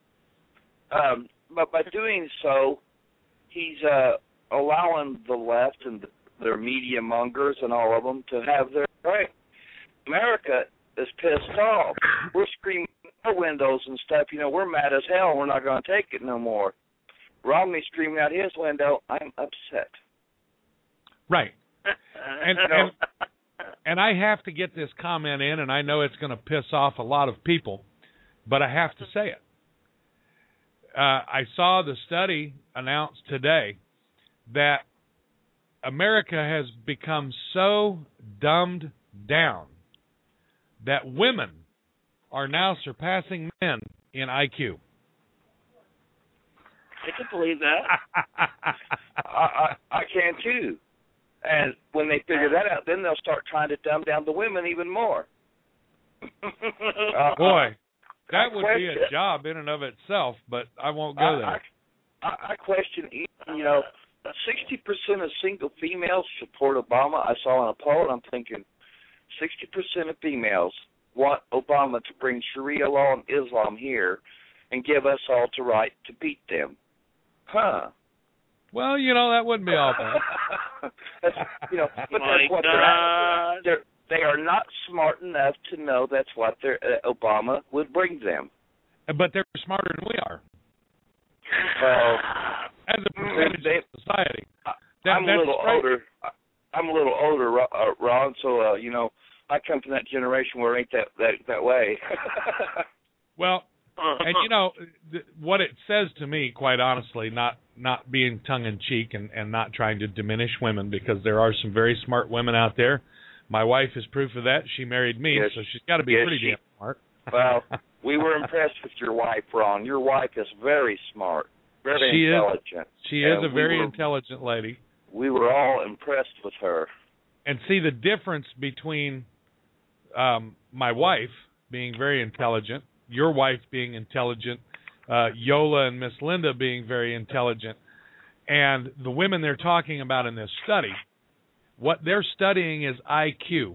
but by doing so, he's allowing the left and their media mongers and all of them to have their right. America is pissed off. We're screaming out windows and stuff. You know, we're mad as hell. We're not going to take it no more. Romney screaming out his window, I'm upset. Right. And I have to get this comment in, and I know it's going to piss off a lot of people, but I have to say it. I saw the study announced today that America has become so dumbed down that women are now surpassing men in IQ. I can believe that. I can too. And when they figure that out, then they'll start trying to dumb down the women even more. Boy, that would be a job in and of itself, but I won't go there. I question, you know, 60% of single females support Obama. I saw in a poll, and I'm thinking 60% of females want Obama to bring Sharia law and Islam here and give us all the right to beat them. Huh. Well, you know, that wouldn't be all bad. You know, but that's what they are not smart enough to know that's what Obama would bring them. But they're smarter than we are. As a percentage of society. I'm a little older, Ron. So you know, I come from that generation where it ain't that way. Well, and you know what it says to me, quite honestly, not being tongue-in-cheek and not trying to diminish women, because there are some very smart women out there. My wife is proof of that. She married me, so she's got to be pretty damn smart. Well, we were impressed with your wife, Ron. Your wife is very smart, very intelligent. She is a very intelligent lady. We were all impressed with her. And see the difference between my wife being very intelligent, your wife being intelligent, Yola and Miss Linda being very intelligent, and the women they're talking about in this study. What they're studying is IQ.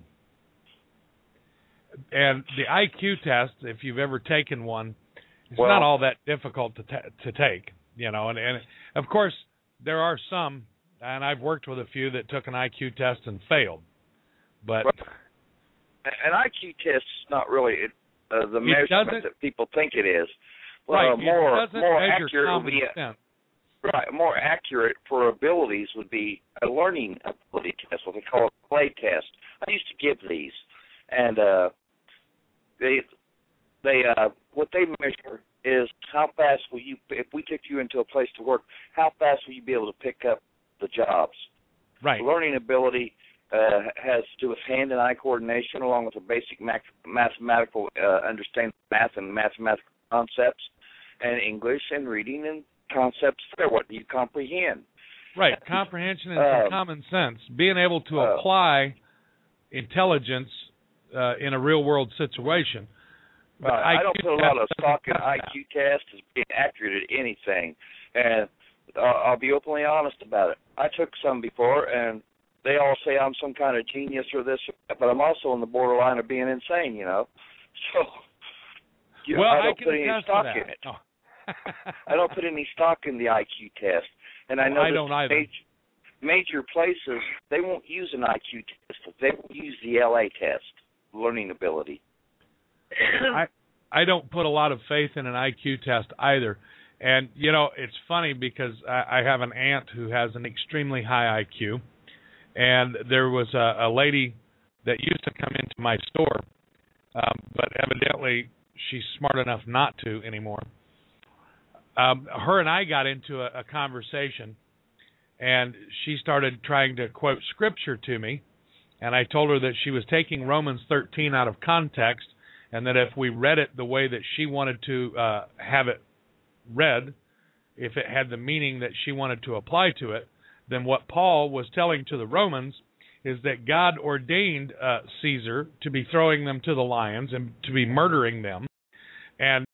And the IQ test, if you've ever taken one, it's not all that difficult to take, you know. And of course, there are some, and I've worked with a few that took an IQ test and failed. But an IQ test is not really the measurement that people think it is. Right. More It doesn't measure accurate common would be sense. right. More accurate for abilities would be a learning ability test, what they call a play test. I used to give these, and they what they measure is how fast will you, if we took you into a place to work, how fast will you be able to pick up the jobs? Right. Learning ability has to do with hand and eye coordination, along with a basic mathematical understanding of math and mathematical concepts, and English and reading and concepts there. What do you comprehend? Right. Comprehension and some common sense. Being able to apply intelligence in a real-world situation. I don't put a lot of stock in IQ tests as being accurate at anything, and I'll be openly honest about it. I took some before, and they all say I'm some kind of genius or this, but I'm also on the borderline of being insane, you know. So, well, I don't put any attest stock to that. in it. Oh. I don't put any stock in the IQ test, and I know I don't either. Major places, they won't use an IQ test. They won't use the LA test, learning ability. I don't put a lot of faith in an IQ test either. And, you know, it's funny because I have an aunt who has an extremely high IQ. And there was a lady that used to come into my store, but evidently she's smart enough not to anymore. Her and I got into a conversation, and she started trying to quote scripture to me. And I told her that she was taking Romans 13 out of context, and that if we read it the way that she wanted to have it read, if it had the meaning that she wanted to apply to it, then what Paul was telling to the Romans is that God ordained Caesar to be throwing them to the lions and to be murdering them. And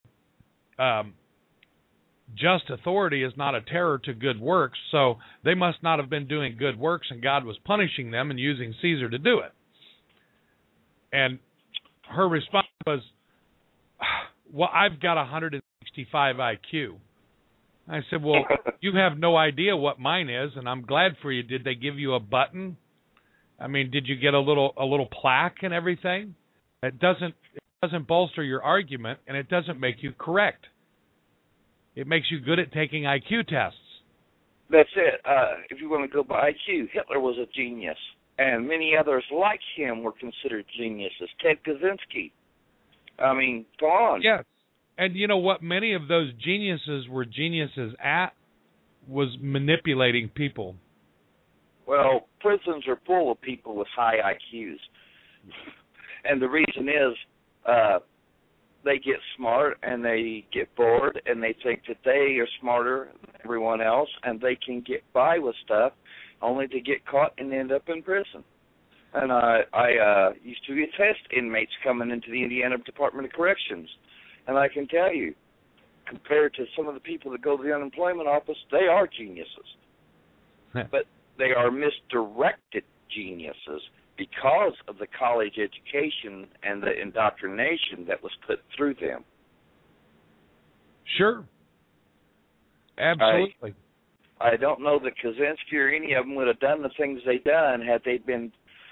just authority is not a terror to good works, so they must not have been doing good works, and God was punishing them and using Caesar to do it. And her response was, well, I've got 165 IQ. I said, well, you have no idea what mine is, and I'm glad for you. Did they give you a button? I mean, did you get a little plaque and everything? It doesn't bolster your argument, and it doesn't make you correct. It makes you good at taking IQ tests. That's it. If you want to go by IQ, Hitler was a genius, and many others like him were considered geniuses. Ted Kaczynski. I mean, go on. Yes. And you know what many of those geniuses were geniuses at was manipulating people. Well, prisons are full of people with high IQs. And the reason is they get smart and they get bored and they think that they are smarter than everyone else and they can get by with stuff only to get caught and end up in prison. And I used to test inmates coming into the Indiana Department of Corrections. And I can tell you, compared to some of the people that go to the unemployment office, they are geniuses. But they are misdirected geniuses because of the college education and the indoctrination that was put through them. Sure. Absolutely. I don't know that Kaczynski or any of them would have done the things they done had they been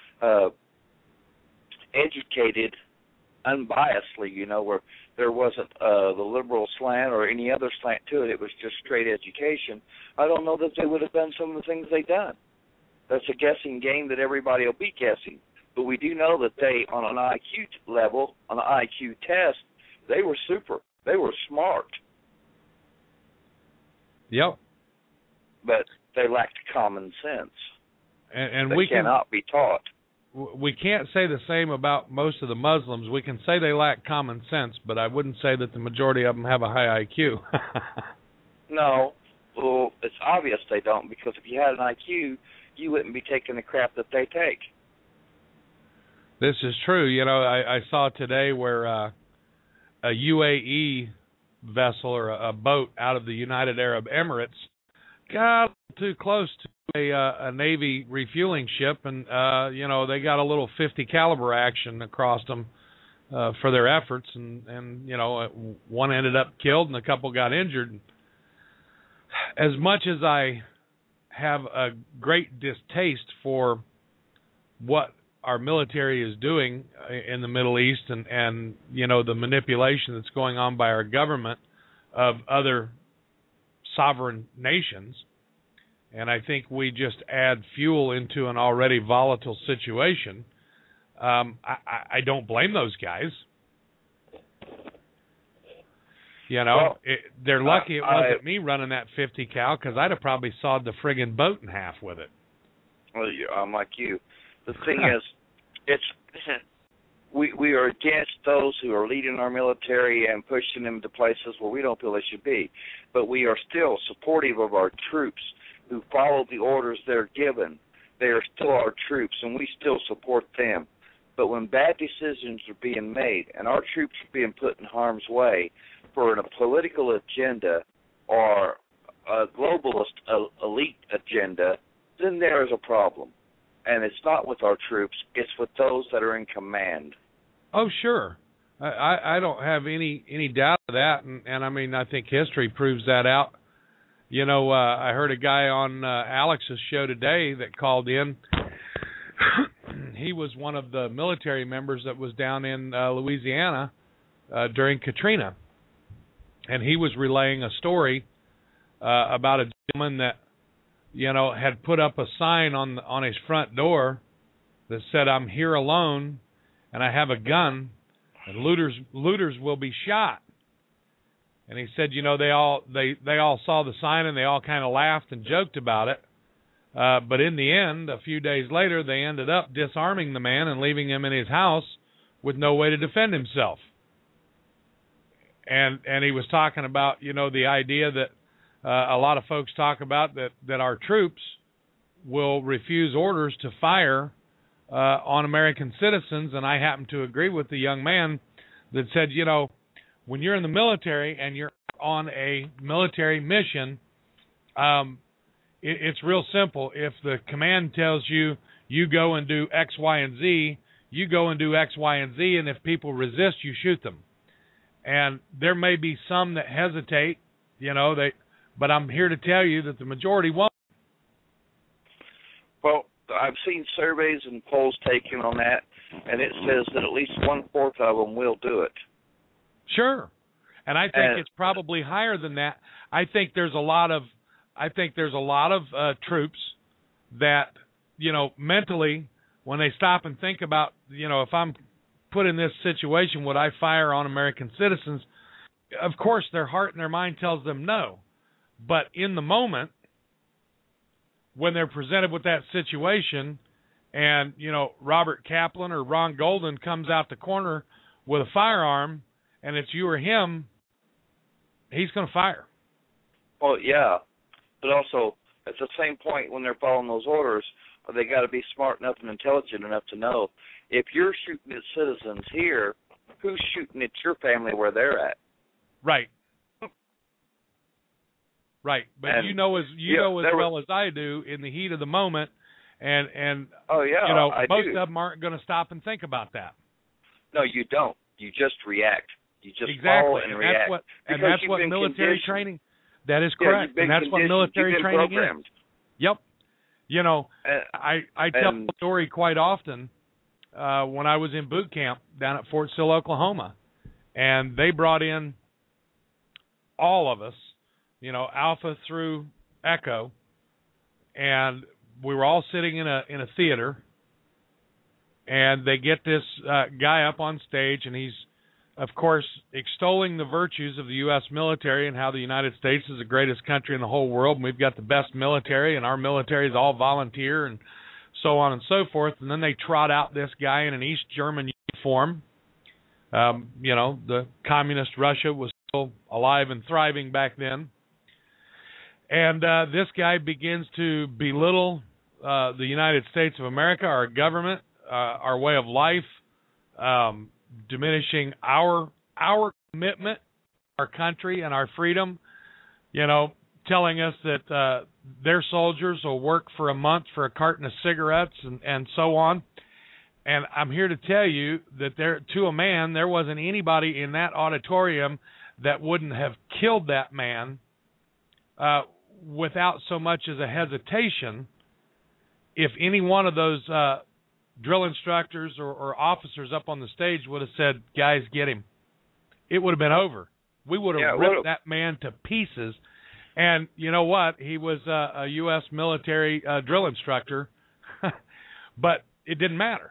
educated unbiasedly, you know, where there wasn't the liberal slant or any other slant to it. It was just straight education. I don't know that they would have done some of the things they done. That's a guessing game that everybody will be guessing. But we do know that they, on an IQ level, on an IQ test, they were super. They were smart. Yep. But they lacked common sense. And they cannot be taught. We can't say the same about most of the Muslims. We can say they lack common sense, but I wouldn't say that the majority of them have a high IQ. No. Well, it's obvious they don't, because if you had an IQ, you wouldn't be taking the crap that they take. This is true. You know, I saw today where a UAE vessel or a boat out of the United Arab Emirates got too close to a Navy refueling ship, and you know, they got a little .50 caliber action across them for their efforts, and you know, one ended up killed and a couple got injured. As much as I have a great distaste for what our military is doing in the Middle East and you know, the manipulation that's going on by our government, of other sovereign nations. And I think we just add fuel into an already volatile situation. I don't blame those guys. You know, Well, they're lucky it wasn't me running that 50 cal, because I'd have probably sawed the friggin' boat in half with it. Well, I'm like you. The thing is, we are against those who are leading our military and pushing them to places where we don't feel they should be. But we are still supportive of our troops who follow the orders they're given. They are still our troops, and we still support them. But when bad decisions are being made and our troops are being put in harm's way for a political agenda or a globalist elite agenda, then there is a problem. And it's not with our troops, it's with those that are in command. Oh, sure. I don't have any doubt of that, and I mean, I think history proves that out. You know, I heard a guy on Alex's show today that called in. He was one of the military members that was down in Louisiana during Katrina, and he was relaying a story about a gentleman that, you know, had put up a sign on his front door that said, "I'm here alone, and I have a gun, and looters will be shot." And he said, you know, they all saw the sign and they all kind of laughed and joked about it. But in the end, a few days later, they ended up disarming the man and leaving him in his house with no way to defend himself. And he was talking about, you know, the idea that a lot of folks talk about that our troops will refuse orders to fire on American citizens. And I happen to agree with the young man that said, you know, when you're in the military and you're on a military mission, it's real simple. If the command tells you, you go and do X, Y, and Z, you go and do X, Y, and Z, and if people resist, you shoot them. And there may be some that hesitate, you know, but I'm here to tell you that the majority won't. Well, I've seen surveys and polls taken on that, and it says that at least 1/4 of them will do it. Sure. And I think it's probably higher than that. I think there's a lot of troops that, you know, mentally, when they stop and think about, you know, if I'm put in this situation, would I fire on American citizens? Of course, their heart and their mind tells them no. But in the moment, when they're presented with that situation and, you know, Robert Kaplan or Ron Golden comes out the corner with a firearm and it's you or him, he's going to fire. Well, yeah. But also, at the same point, when they're following those orders, they got to be smart enough and intelligent enough to know if you're shooting at citizens here, who's shooting at your family where they're at? Right. Right. But and, you know as well as I do, in the heat of the moment, and oh yeah, you know, I most do. of them aren't going to stop and think about that. No, you don't. You just react. You just exactly. follow and react. That's what military training. That is correct, and that's what military training is. Yep. You know, I tell the story quite often when I was in boot camp down at Fort Sill, Oklahoma, and they brought in all of us, you know, Alpha through Echo, and we were all sitting in a theater, and they get this guy up on stage, and he's, of course, extolling the virtues of the U.S. military and how the United States is the greatest country in the whole world, and we've got the best military, and our military is all volunteer, and so on and so forth. And then they trot out this guy in an East German uniform. You know, the communist Russia was still alive and thriving back then. And this guy begins to belittle the United States of America, our government, our way of life, diminishing our commitment, our country, and our freedom, you know, telling us that their soldiers will work for a month for a carton of cigarettes and so on. And I'm here to tell you that to a man, there wasn't anybody in that auditorium that wouldn't have killed that man without so much as a hesitation if any one of those drill instructors or officers up on the stage would have said, guys, get him. It would have been over. We would have Yeah, ripped that man to pieces. And you know what? He was a U.S. military drill instructor, but it didn't matter.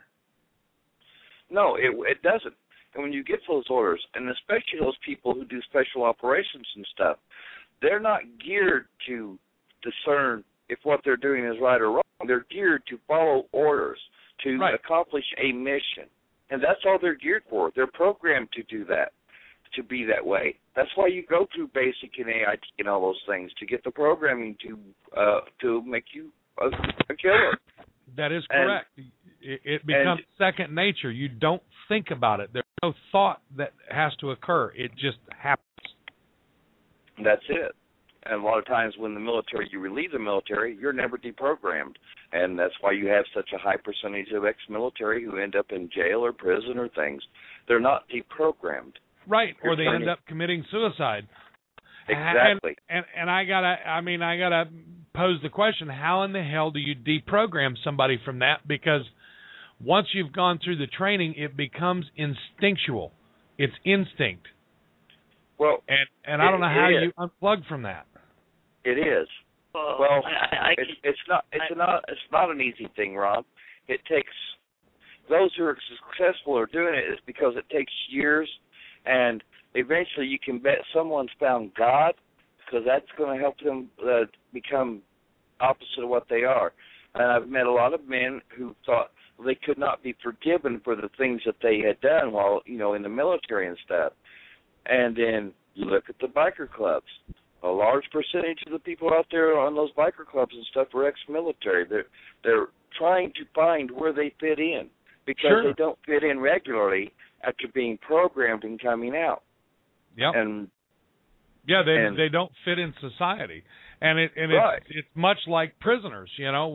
No, it doesn't. And when you get those orders, and especially those people who do special operations and stuff, they're not geared to discern if what they're doing is right or wrong. They're geared to follow orders, to accomplish a mission. And that's all they're geared for. They're programmed to do that, to be that way. That's why you go through basic and AIT and all those things, to get the programming to make you a killer. That is correct. It becomes second nature. You don't think about it. There's no thought that has to occur. It just happens. That's it. And a lot of times when you relieve the military, you're never deprogrammed. And that's why you have such a high percentage of ex-military who end up in jail or prison or things. They're not deprogrammed. Right, or they end up committing suicide. Exactly. And I gotta pose the question, how in the hell do you deprogram somebody from that? Because once you've gone through the training, it becomes instinctual. It's instinct. Well, and I don't know how you unplug from that. It is. Well, it's not an easy thing, Rob. It takes those who are successful are doing it is because it takes years, and eventually you can bet someone's found God, because that's going to help them become opposite of what they are. And I've met a lot of men who thought they could not be forgiven for the things that they had done while in the military and stuff. And then you look at the biker clubs. A large percentage of the people out there on those biker clubs and stuff are ex-military. They're trying to find where they fit in because they don't fit in regularly after being programmed and coming out. Yep. And they don't fit in society. And it's much like prisoners,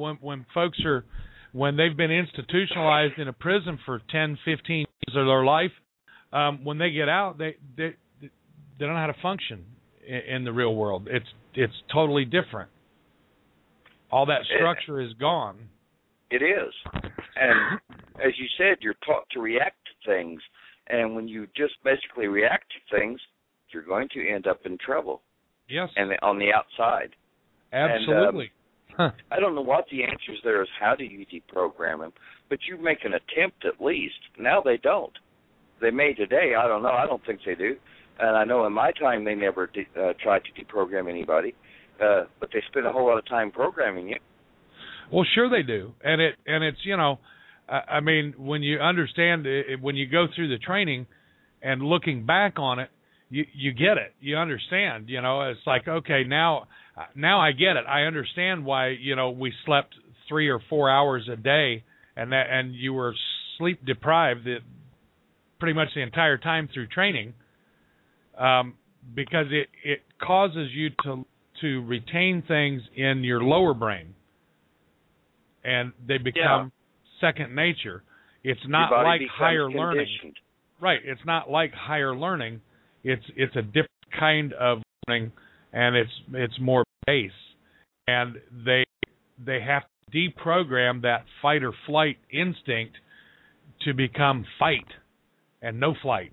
when they've been institutionalized in a prison for 10, 15 years of their life, when they get out, they don't know how to function in the real world. It's totally different. All that structure is gone. It is. And as you said, you're taught to react to things. And when you just basically react to things, you're going to end up in trouble. Yes. And on the outside. Absolutely. And, I don't know what the answer is there is. How do you deprogram them? But you make an attempt at least. Now they don't. They may today. I don't know. I don't think they do. And I know in my time they never tried to deprogram anybody. But they spend a whole lot of time programming you. Well, sure they do. And it's, I mean, when you understand it, when you go through the training and looking back on it, you get it. You understand, it's like, okay, now I get it. I understand why, we slept 3 or 4 hours a day and you were sleep deprived pretty much the entire time through training, because it causes you to retain things in your lower brain, and they become second nature. It's not like higher learning. Right, it's not like higher learning. It's a different kind of learning, and it's more base. And they have to deprogram that fight or flight instinct to become fight and no flight.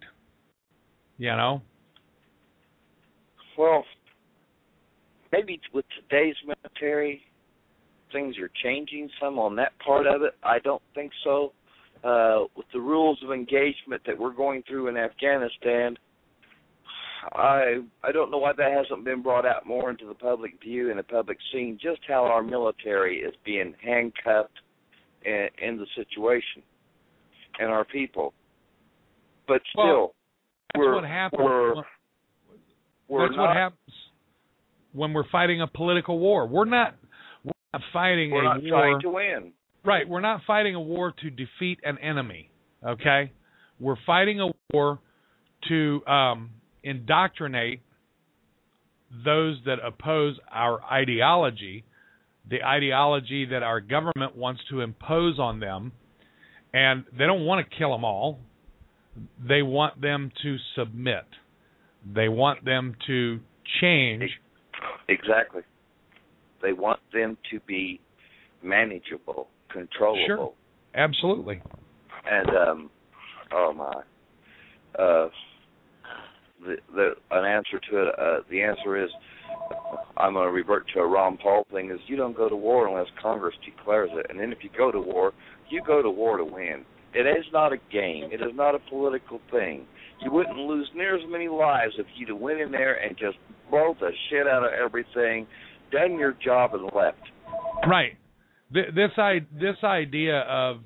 Well, maybe with today's military, things are changing some on that part of it. I don't think so. With the rules of engagement that we're going through in Afghanistan, I don't know why that hasn't been brought out more into the public view and the public scene, just how our military is being handcuffed in the situation and our people. But still, what happens. That's what happens when we're fighting a political war. We're not fighting a war. We're not trying to win. Right. We're not fighting a war to defeat an enemy. Okay? We're fighting a war to indoctrinate those that oppose our ideology, the ideology that our government wants to impose on them. And they don't want to kill them all. They want them to submit. They want them to change. Exactly. They want them to be manageable, controllable. Sure. Absolutely. And, an answer to it. The answer is, I'm going to revert to a Ron Paul thing, is you don't go to war unless Congress declares it. And then if you go to war, you go to war to win. It is not a game. It is not a political thing. You wouldn't lose near as many lives if you'd have went in there and just blow the shit out of everything, done your job, and left. Right. This idea of,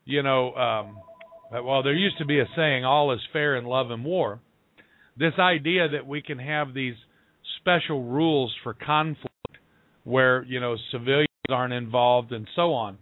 well, there used to be a saying, all is fair in love and war. This idea that we can have these special rules for conflict where, civilians aren't involved and so on.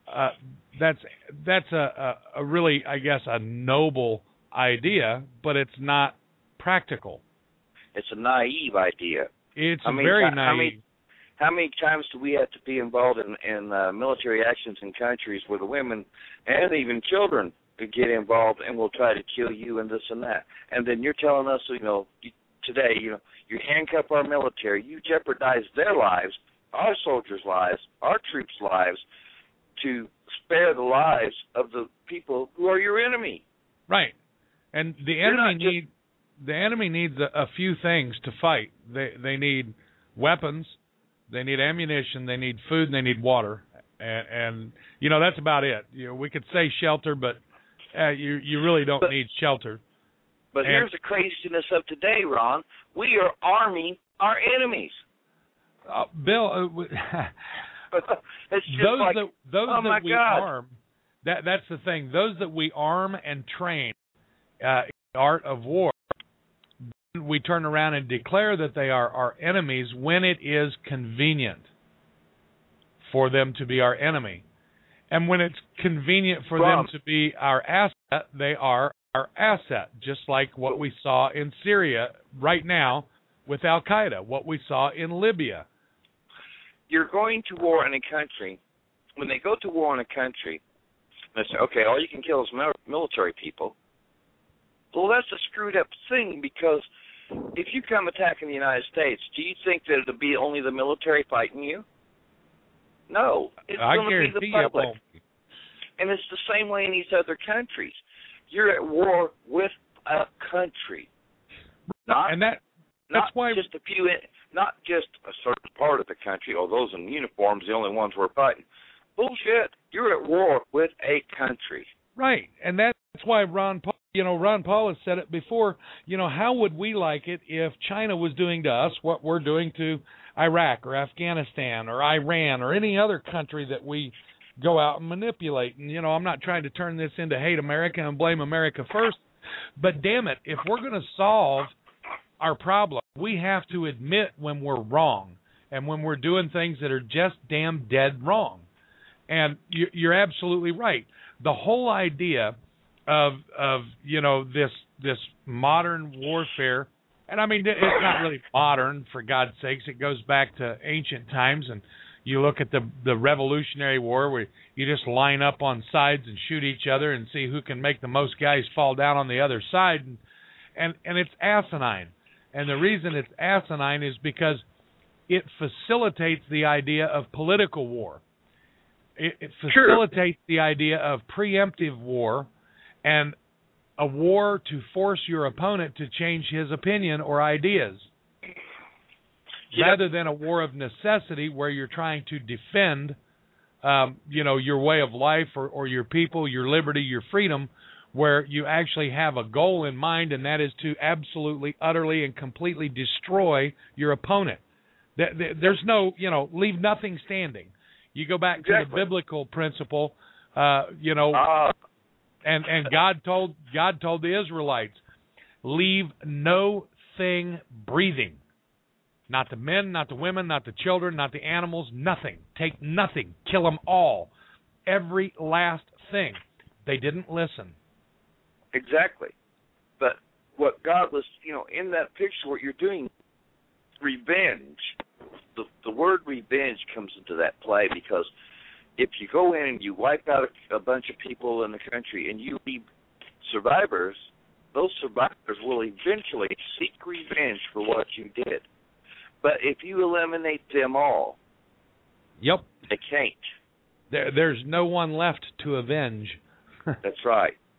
That's a really, I guess, a noble idea, but it's not practical. It's a naive idea. It's very naive. How many times do we have to be involved in military actions in countries where the women and even children could get involved and will try to kill you and this and that? And then you're telling us, today, you handcuff our military, you jeopardize their lives, our soldiers' lives, our troops' lives, to spare the lives of the people who are your enemy. Right. And the enemy needs a few things to fight. They need weapons, they need ammunition, they need food, and they need water. And that's about it. We could say shelter, but you really don't need shelter. But here's the craziness of today, Ron. We are arming our enemies. Bill, it's just those we arm, that's the thing. Those that we arm and train in the art of war, we turn around and declare that they are our enemies when it is convenient for them to be our enemy. And when it's convenient for them to be our asset, they are our asset, just like what we saw in Syria right now with Al-Qaeda, what we saw in Libya. You're going to war in a country. When they go to war in a country, they say, okay, all you can kill is military people. Well, that's a screwed up thing, because if you come attacking the United States, do you think that it'll be only the military fighting you? No. It's going to be the public. And it's the same way in these other countries. You're at war with a country. That's why just a few, not just a certain part of the country, or those in uniforms, the only ones we're fighting. Bullshit. You're at war with a country. Right. And that's why Ron Paul has said it before. How would we like it if China was doing to us what we're doing to Iraq or Afghanistan or Iran or any other country that we go out and manipulate? And, I'm not trying to turn this into hate America and blame America first, but damn it, if we're going to solve our problem, we have to admit when we're wrong and when we're doing things that are just damn dead wrong. And you're absolutely right. The whole idea of this modern warfare, and I mean, it's not really modern, for God's sakes. It goes back to ancient times, and you look at the Revolutionary War, where you just line up on sides and shoot each other and see who can make the most guys fall down on the other side, and it's asinine. And the reason it's asinine is because it facilitates the idea of political war. It facilitates the idea of preemptive war and a war to force your opponent to change his opinion or ideas, rather than a war of necessity where you're trying to defend, your way of life or your people, your liberty, your freedom, where you actually have a goal in mind, and that is to absolutely, utterly, and completely destroy your opponent. There's no, leave nothing standing. You go back to the biblical principle, and God told the Israelites, leave no thing breathing. Not the men, not the women, not the children, not the animals, nothing. Take nothing. Kill them all. Every last thing. They didn't listen. Exactly. But what God was, in that picture, what you're doing, revenge. The word revenge comes into that play, because if you go in and you wipe out a bunch of people in the country and you leave survivors, those survivors will eventually seek revenge for what you did. But if you eliminate them all, they can't. There's no one left to avenge. That's right.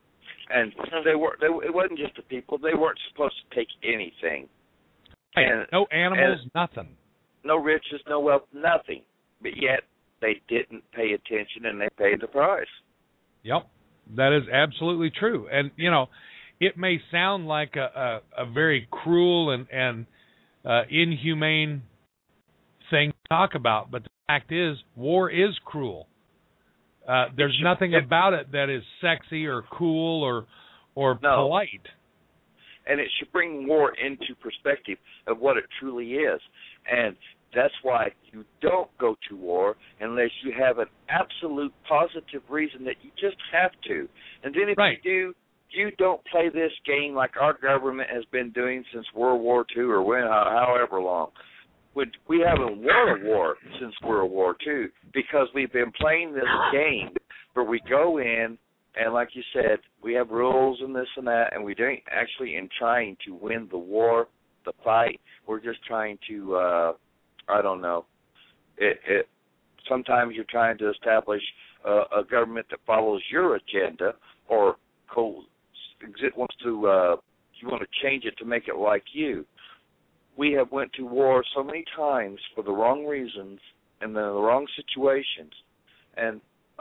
And it wasn't just the people. They weren't supposed to take anything. And, no animals, nothing. No riches, no wealth, nothing. But yet they didn't pay attention, and they paid the price. Yep, that is absolutely true. And, you know, it may sound like a very cruel and inhumane thing to talk about, but the fact is, war is cruel. There's nothing about it that is sexy or cool or polite. And it should bring war into perspective of what it truly is. And that's why you don't go to war unless you have an absolute positive reason that you just have to. And then if you do, you don't play this game like our government has been doing since World War II or however long. We haven't won a war since World War II because we've been playing this game where we go in and, like you said, we have rules and this and that, and we don't actually in trying to win the war, the fight. We're just trying to, I don't know. Sometimes you're trying to establish a government that follows your agenda, or wants to you want to change it to make it like you. We have went to war so many times for the wrong reasons and the wrong situations, and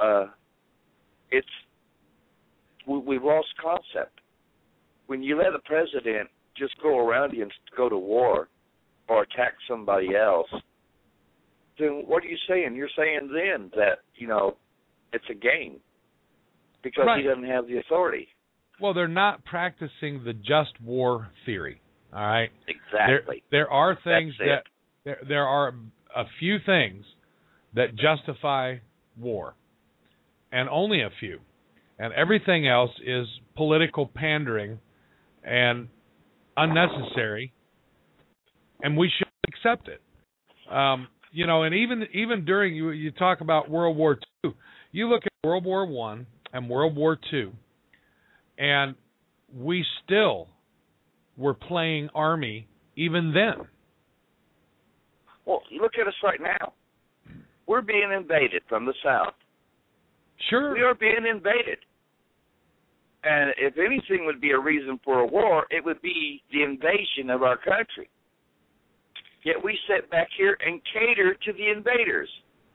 we've lost concept. When you let a president just go around you and go to war or attack somebody else, then what are you saying? You're saying then that, you know, it's a game because he doesn't have the authority. Well, they're not practicing the just war theory. All right. Exactly. There are things there are a few things that justify war, and only a few, and everything else is political pandering and unnecessary, and we should accept it. You know, and even during you talk about World War II, you look at World War I and World War II, and we still were playing Army even then. Well, look at us right now. We're being invaded from the south. Sure. We are being invaded. And if anything would be a reason for a war, it would be the invasion of our country. Yet we sit back here and cater to the invaders.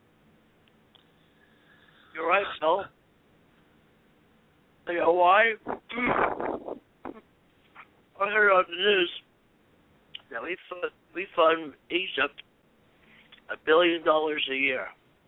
You're right, Bill. You know why? I heard on the news that we fund Egypt $1 billion a year.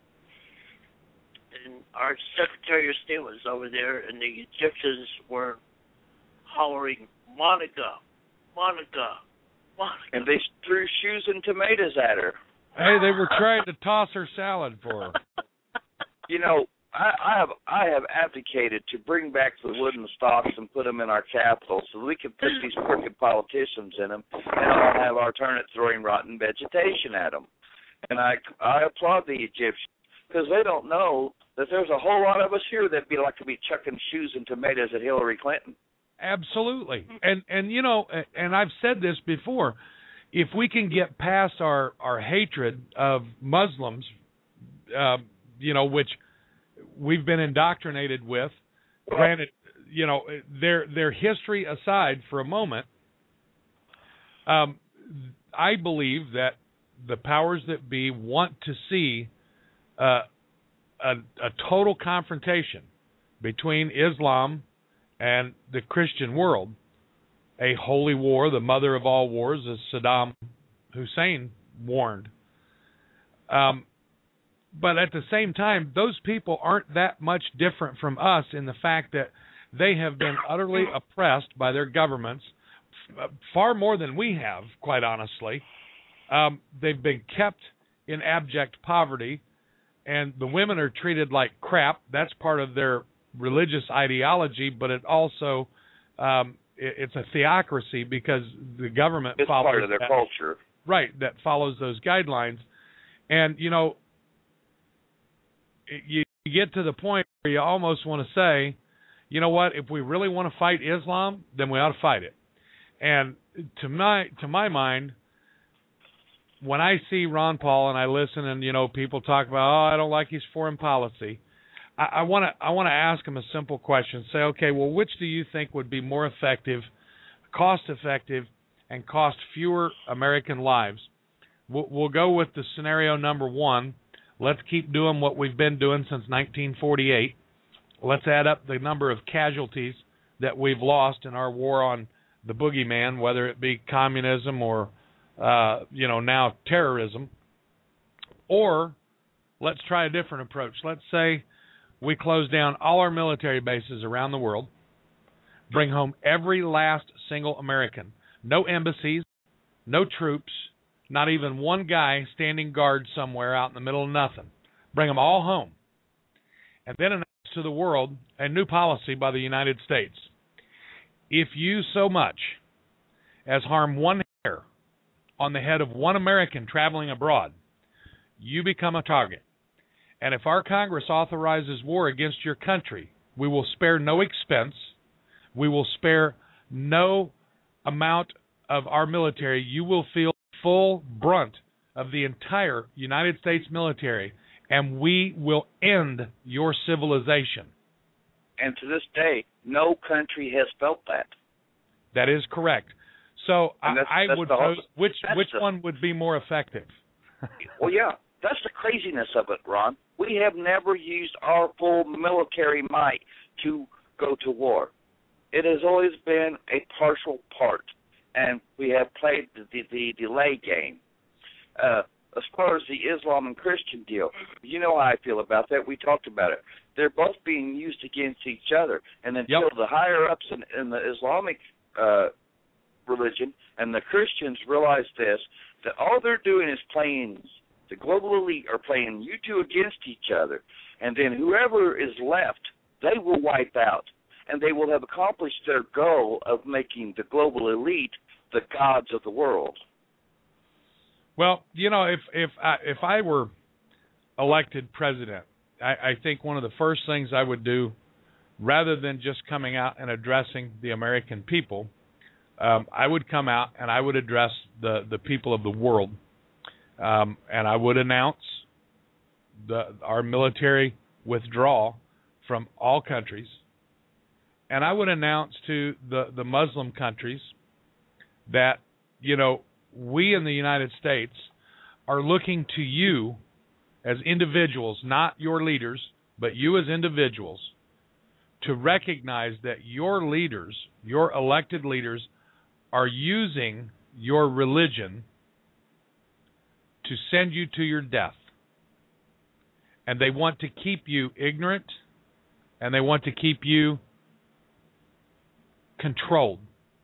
And our Secretary of State was over there, and the Egyptians were hollering, Monica, Monica, Monica. And they threw shoes and tomatoes at her. Hey, they were trying to toss her salad for her. You know, I have advocated to bring back the wooden stocks and put them in our Capitol so we can put these crooked politicians in them and all have our turnips throwing rotten vegetation at them. And I applaud the Egyptians because they don't know that there's a whole lot of us here that'd be like to be chucking shoes and tomatoes at Hillary Clinton. Absolutely. And you know, and I've said this before, if we can get past our hatred of Muslims, you know, which we've been indoctrinated with, granted, you know, their history aside for a moment, I believe that the powers that be want to see a total confrontation between Islam and the Christian world, a holy war, the mother of all wars, as Saddam Hussein warned. But at the same time, those people aren't that much different from us in the fact that they have been utterly oppressed by their governments, far more than we have, quite honestly. They've been kept in abject poverty, and the women are treated like crap. That's part of their religious ideology, but it also it's a theocracy because the government follows part of their culture. Right, that follows those guidelines. And, you know, you get to the point where you almost want to say, you know what, if we really want to fight Islam, then we ought to fight it. And to my mind, when I see Ron Paul and I listen and, you know, people talk about, oh, I don't like his foreign policy, I want to ask them a simple question. Say, okay, well, which do you think would be more effective, cost-effective, and cost fewer American lives? We'll go with the scenario number one. Let's keep doing what we've been doing since 1948. Let's add up the number of casualties that we've lost in our war on the boogeyman, whether it be communism or, now terrorism. Or let's try a different approach. Let's say we close down all our military bases around the world, bring home every last single American. No embassies, no troops, not even one guy standing guard somewhere out in the middle of nothing. Bring them all home. And then announce to the world a new policy by the United States. If you so much as harm one hair on the head of one American traveling abroad, you become a target. And if our Congress authorizes war against your country, we will spare no expense. We will spare no amount of our military. You will feel full brunt of the entire United States military, and we will end your civilization. And to this day, no country has felt that. That is correct. So I would pose, which one would be more effective? Well, yeah, that's the craziness of it, Ron. We have never used our full military might to go to war. It has always been a partial part, and we have played the delay game. As far as the Islam and Christian deal, you know how I feel about that. We talked about it. They're both being used against each other, and until the higher-ups in the Islamic religion and the Christians realize this, that all they're doing is playing, the global elite are playing you two against each other, and then whoever is left, they will wipe out, and they will have accomplished their goal of making the global elite the gods of the world. Well, if I were elected president, I think one of the first things I would do, rather than just coming out and addressing the American people, I would come out and I would address the people of the world, and I would announce our military withdrawal from all countries, and I would announce to the Muslim countries that, we in the United States are looking to you as individuals, not your leaders, but you as individuals, to recognize that your leaders, your elected leaders, are using your religion to send you to your death. And they want to keep you ignorant, and they want to keep you controlled.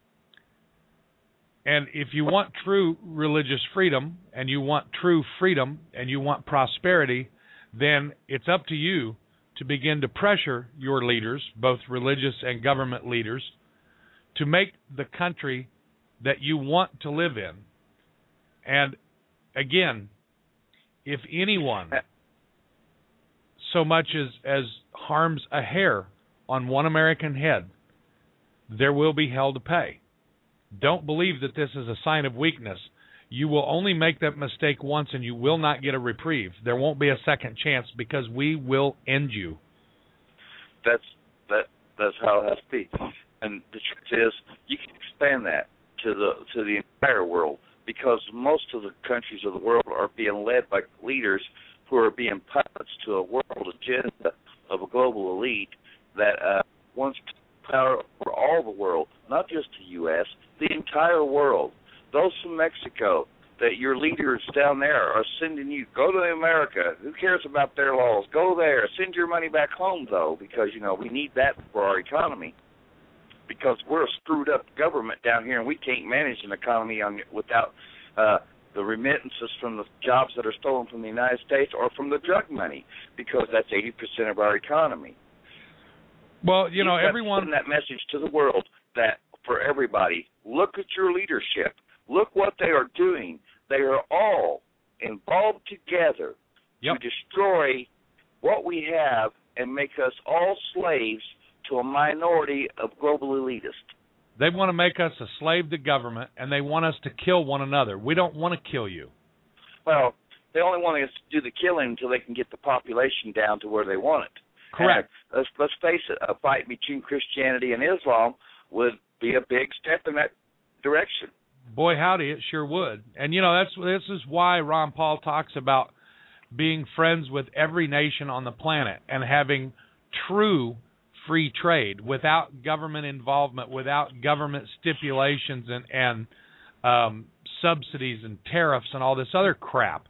And if you want true religious freedom, and you want true freedom, and you want prosperity, then it's up to you to begin to pressure your leaders, both religious and government leaders, to make the country that you want to live in. And again, if anyone so much as harms a hair on one American head, there will be hell to pay. Don't believe that this is a sign of weakness. You will only make that mistake once, and you will not get a reprieve. There won't be a second chance, because we will end you. That's how it has to be. And the truth is, you can expand that to the entire world, because most of the countries of the world are being led by leaders who are being puppets to a world agenda of a global elite that wants power over all the world, not just the U.S., the entire world. Those from Mexico, that your leaders down there are sending you, go to America. Who cares about their laws? Go there. Send your money back home, though, because, we need that for our economy. Because we're a screwed up government down here, and we can't manage an economy without the remittances from the jobs that are stolen from the United States or from the drug money, because that's 80% of our economy. Well, everyone... Send that message to the world that, for everybody, look at your leadership. Look what they are doing. They are all involved together to destroy what we have and make us all slaves to a minority of global elitists. They want to make us a slave to government, and they want us to kill one another. We don't want to kill you. Well, they only want us to do the killing until they can get the population down to where they want it. Correct. And let's face it, a fight between Christianity and Islam would be a big step in that direction. Boy, howdy, it sure would. And, this is why Ron Paul talks about being friends with every nation on the planet and having true free trade without government involvement, without government stipulations and subsidies and tariffs and all this other crap,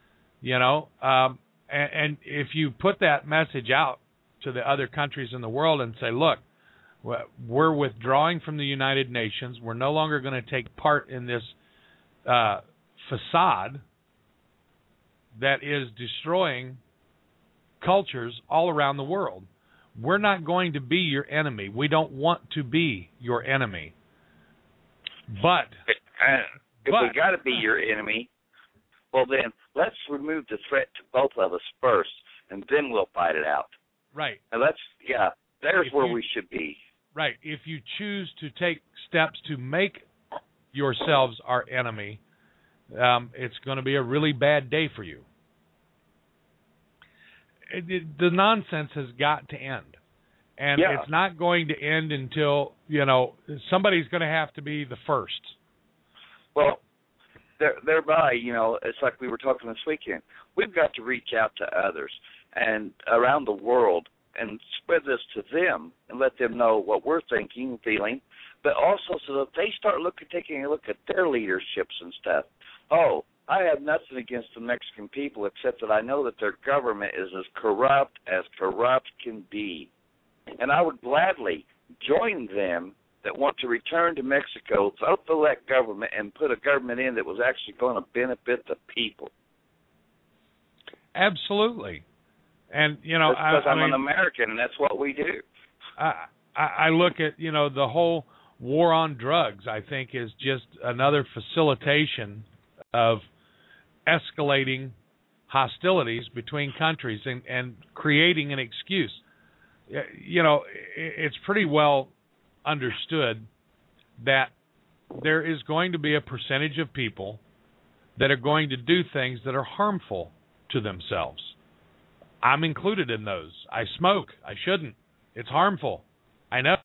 and if you put that message out to the other countries in the world and say, look, we're withdrawing from the United Nations, we're no longer going to take part in this facade that is destroying cultures all around the world. We're not going to be your enemy. We don't want to be your enemy. But if we got to be your enemy, well then let's remove the threat to both of us first, and then we'll fight it out. Right. And there's where we should be. Right. If you choose to take steps to make yourselves our enemy, it's going to be a really bad day for you. The nonsense has got to end. And it's not going to end until, somebody's going to have to be the first. Well, thereby, it's like we were talking this weekend. We've got to reach out to others and around the world and spread this to them and let them know what we're thinking and feeling, but also so that they start taking a look at their leaderships and stuff. Oh, I have nothing against the Mexican people except that I know that their government is as corrupt can be. And I would gladly join them that want to return to Mexico, vote for that government, and put a government in that was actually going to benefit the people. Absolutely. And, because I'm an American, and that's what we do. I look at, the whole war on drugs, I think, is just another facilitation of escalating hostilities between countries and creating an excuse. It's pretty well understood that there is going to be a percentage of people that are going to do things that are harmful to themselves. I'm included in those. I smoke. I shouldn't. It's harmful. I know.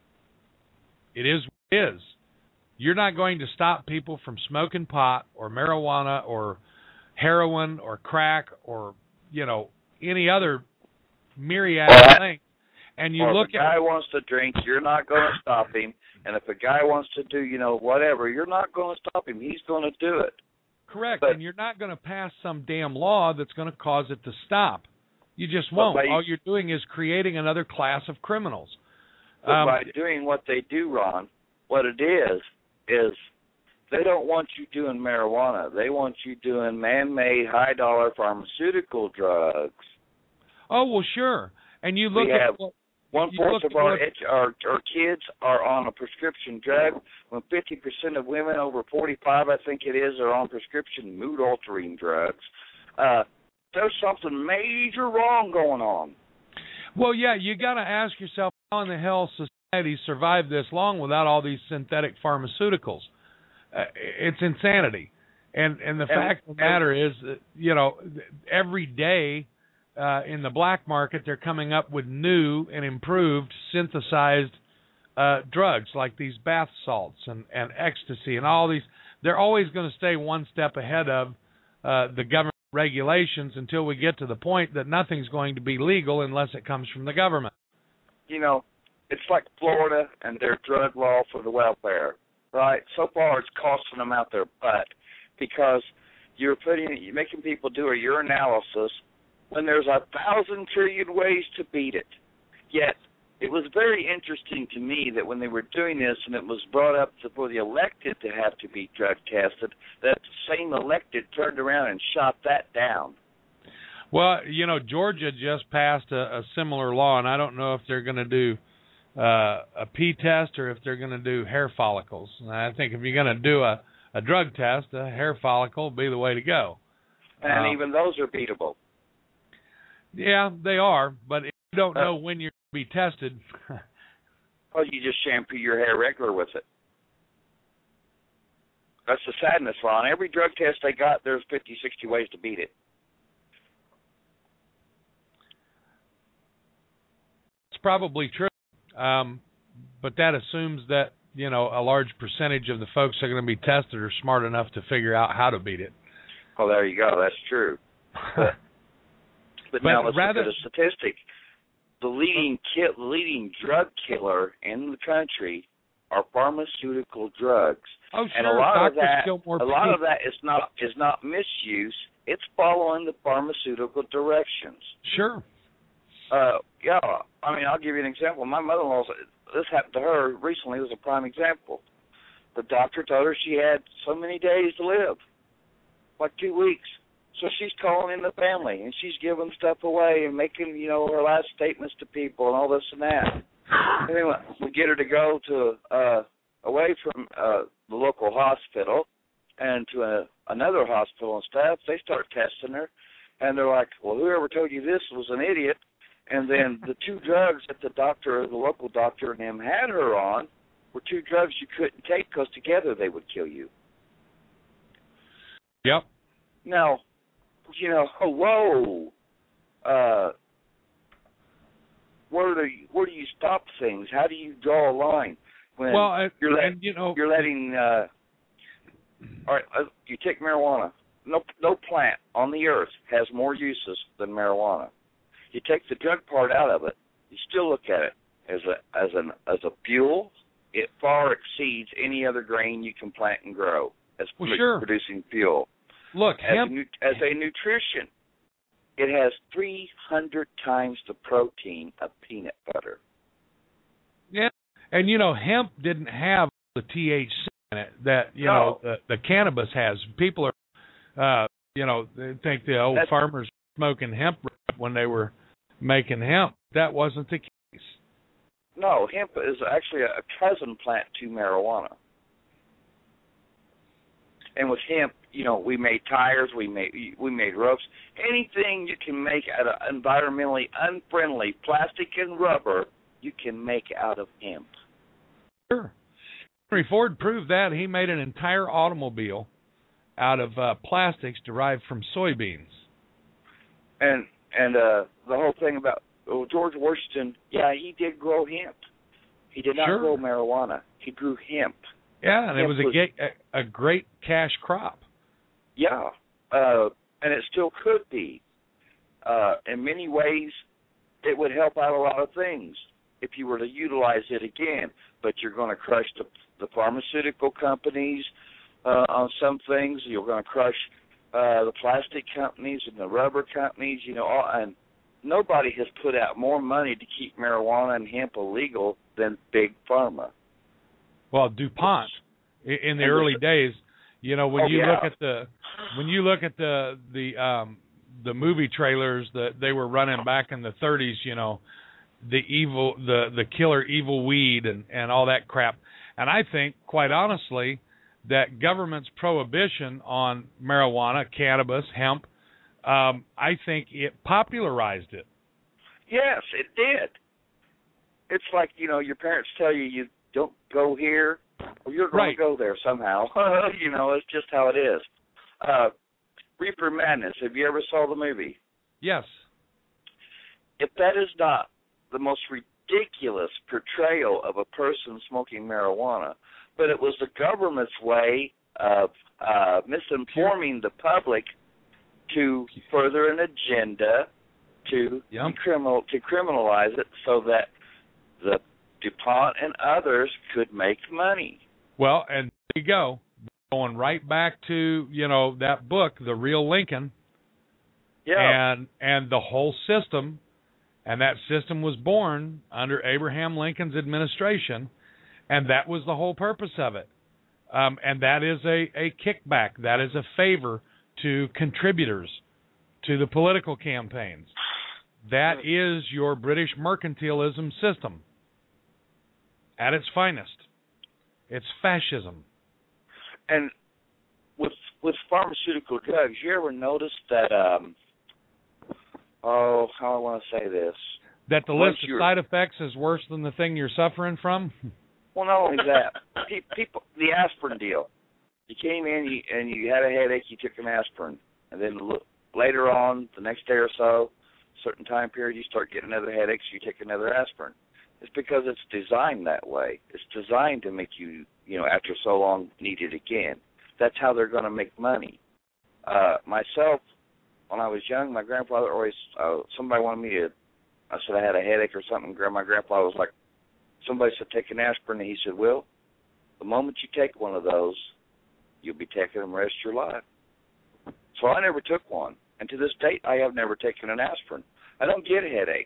It is what it is. You're not going to stop people from smoking pot or marijuana or heroin or crack or, any other myriad of things. And you look if a guy wants to drink, you're not going to stop him. And if a guy wants to do, whatever, you're not going to stop him. He's going to do it. Correct. But, and you're not going to pass some damn law that's going to cause it to stop. You just won't. All you're doing is creating another class of criminals. But by doing what they do, Ron, what it is they don't want you doing marijuana. They want you doing man-made, high-dollar pharmaceutical drugs. Oh, well, sure. And you look at... One-fourth of our kids are on a prescription drug, when 50% of women over 45, I think it is, are on prescription mood-altering drugs. There's something major wrong going on. Well, yeah, you got to ask yourself, how in the hell society survived this long without all these synthetic pharmaceuticals? It's insanity. And the fact of the matter is, every day in the black market, they're coming up with new and improved synthesized drugs like these bath salts and ecstasy and all these. They're always going to stay one step ahead of the government regulations until we get to the point that nothing's going to be legal unless it comes from the government. It's like Florida and their drug law for the welfare, right? So far, it's costing them out their butt because you're making people do a urinalysis when there's 1,000 trillion ways to beat it. Yet, it was very interesting to me that when they were doing this and it was brought up for the elected to have to be drug tested, that the same elected turned around and shot that down. Well, Georgia just passed a similar law, and I don't know if they're going to do a pee test or if they're going to do hair follicles. And I think if you're going to do a drug test, a hair follicle will be the way to go. And even those are beatable. Yeah, they are, but if you don't know when you're going to be tested... Well, you just shampoo your hair regular with it. That's the sadness, Ron. Every drug test they got, there's 50, 60 ways to beat it. probably true, but that assumes that a large percentage of the folks that are going to be tested are smart enough to figure out how to beat it. Oh, there you go. That's true. But now let's look at the statistic. The leading drug killer in the country are pharmaceutical drugs. Oh, sure. And a lot of that is not misuse. It's following the pharmaceutical directions. Sure. Yeah. I mean, I'll give you an example. My mother-in-law, this happened to her recently. It was a prime example. The doctor told her she had so many days to live, like 2 weeks. So she's calling in the family, and she's giving stuff away and making, her last statements to people and all this and that. And then we get her to go to away from the local hospital and to another hospital and stuff. They start testing her, and they're like, well, whoever told you this was an idiot. And then the 2 drugs that the local doctor and him had her on were 2 drugs you couldn't take because together they would kill you. Yep. Now, whoa. Where do you stop things? How do you draw a line when you're letting? All right, you take marijuana. No plant on the earth has more uses than marijuana. You take the drug part out of it. You still look at it as a fuel. It far exceeds any other grain you can plant and grow as producing fuel. Look, as a nutrition, it has 300 times the protein of peanut butter. Yeah, and hemp didn't have the THC in it that the cannabis has. People are, they think the old farmers were smoking hemp when they were making hemp. That wasn't the case. No, hemp is actually a cousin plant to marijuana. And with hemp, we made tires, we made ropes. Anything you can make out of environmentally unfriendly plastic and rubber, you can make out of hemp. Sure. Henry Ford proved that. He made an entire automobile out of plastics derived from soybeans. And the whole thing about George Washington, he did grow hemp. He did not grow marijuana. He grew hemp. Yeah, and it was a great cash crop. Yeah, and it still could be. In many ways, it would help out a lot of things if you were to utilize it again. But you're going to crush the pharmaceutical companies on some things. You're going to crush the plastic companies and the rubber companies. And nobody has put out more money to keep marijuana and hemp illegal than Big Pharma. Well, DuPont in the early days, when you look at the movie trailers that they were running back in the 30s, the killer evil weed and all that crap. And I think, quite honestly, that government's prohibition on marijuana, cannabis, hemp, I think it popularized it. Yes, it did. It's like, your parents tell you don't go here, well, you're going to go there somehow. It's just how it is. Reefer Madness, have you ever saw the movie? Yes. If that is not the most ridiculous portrayal of a person smoking marijuana, but it was the government's way of misinforming the public to further an agenda to criminalize it so that the DuPont and others could make money. Well, and there you go. Going right back to, that book, The Real Lincoln. Yeah. And the whole system, and that system was born under Abraham Lincoln's administration, and that was the whole purpose of it. And that is a kickback. That is a favor to contributors to the political campaigns. That is your British mercantilism system at its finest. It's fascism. And with pharmaceutical drugs, you ever notice that, how I want to say this? That the list of side effects is worse than the thing you're suffering from? Well, not only that. People, the aspirin deal. You came in and you had a headache, you took an aspirin. And then later on, the next day or so, certain time period, you start getting another headache, so you take another aspirin. It's because it's designed that way. It's designed to make you, after so long, need it again. That's how they're going to make money. Myself, when I was young, my grandfather always, somebody wanted me to, I said I had a headache or something. My grandpa was like, somebody said take an aspirin, and he said, Will, the moment you take one of those, you'll be taking them the rest of your life. So I never took one. And to this date, I have never taken an aspirin. I don't get headaches.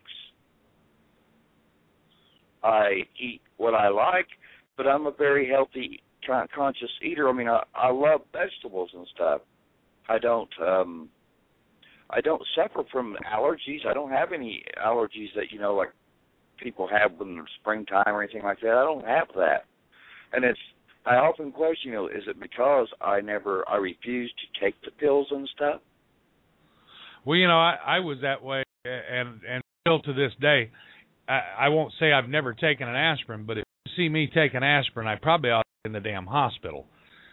I eat what I like, but I'm a very healthy, conscious eater. I mean, I love vegetables and stuff. I don't suffer from allergies. I don't have any allergies that, like people have in the springtime or anything like that. I don't have that. And I often question, is it because I refuse to take the pills and stuff? Well, I was that way, and still to this day, I won't say I've never taken an aspirin, but if you see me take an aspirin, I probably ought to be in the damn hospital.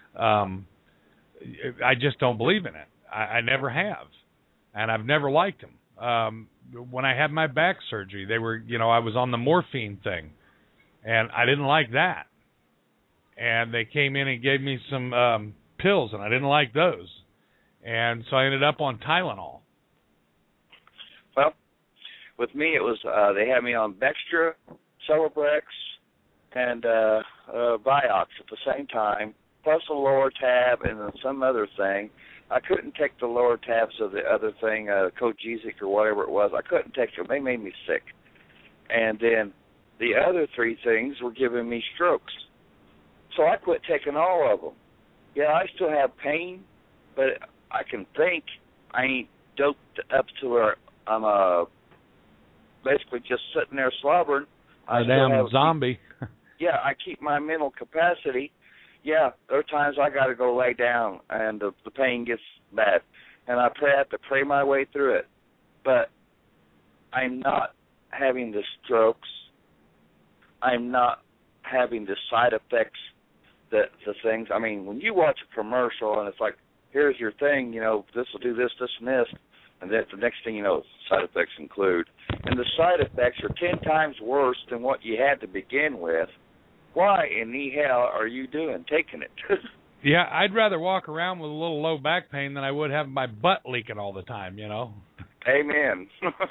I just don't believe in it. I never have, and I've never liked them. When I had my back surgery, they were, I was on the morphine thing, and I didn't like that. And they came in and gave me some pills, and I didn't like those. And so I ended up on Tylenol. Well, with me, it was they had me on Bextra, Celebrex, and Vioxx at the same time, plus a lower tab and then some other thing. I couldn't take the lower tabs of the other thing, Kojizic or whatever it was. I couldn't take them. They made me sick. And then the other three things were giving me strokes. So I quit taking all of them. Yeah, I still have pain, but I can think. I ain't doped up to where I'm basically just sitting there slobbering. A damn zombie. Yeah, I keep my mental capacity. Yeah, there are times I got to go lay down and the pain gets bad, and I have to pray my way through it. But I'm not having the strokes. I'm not having the side effects, the things. I mean, when you watch a commercial and it's like, here's your thing, this will do this, this, and this, and then the next thing you know, side effects include. And the side effects are 10 times worse than what you had to begin with. Why in the hell are you taking it? Yeah, I'd rather walk around with a little low back pain than I would have my butt leaking all the time, Amen.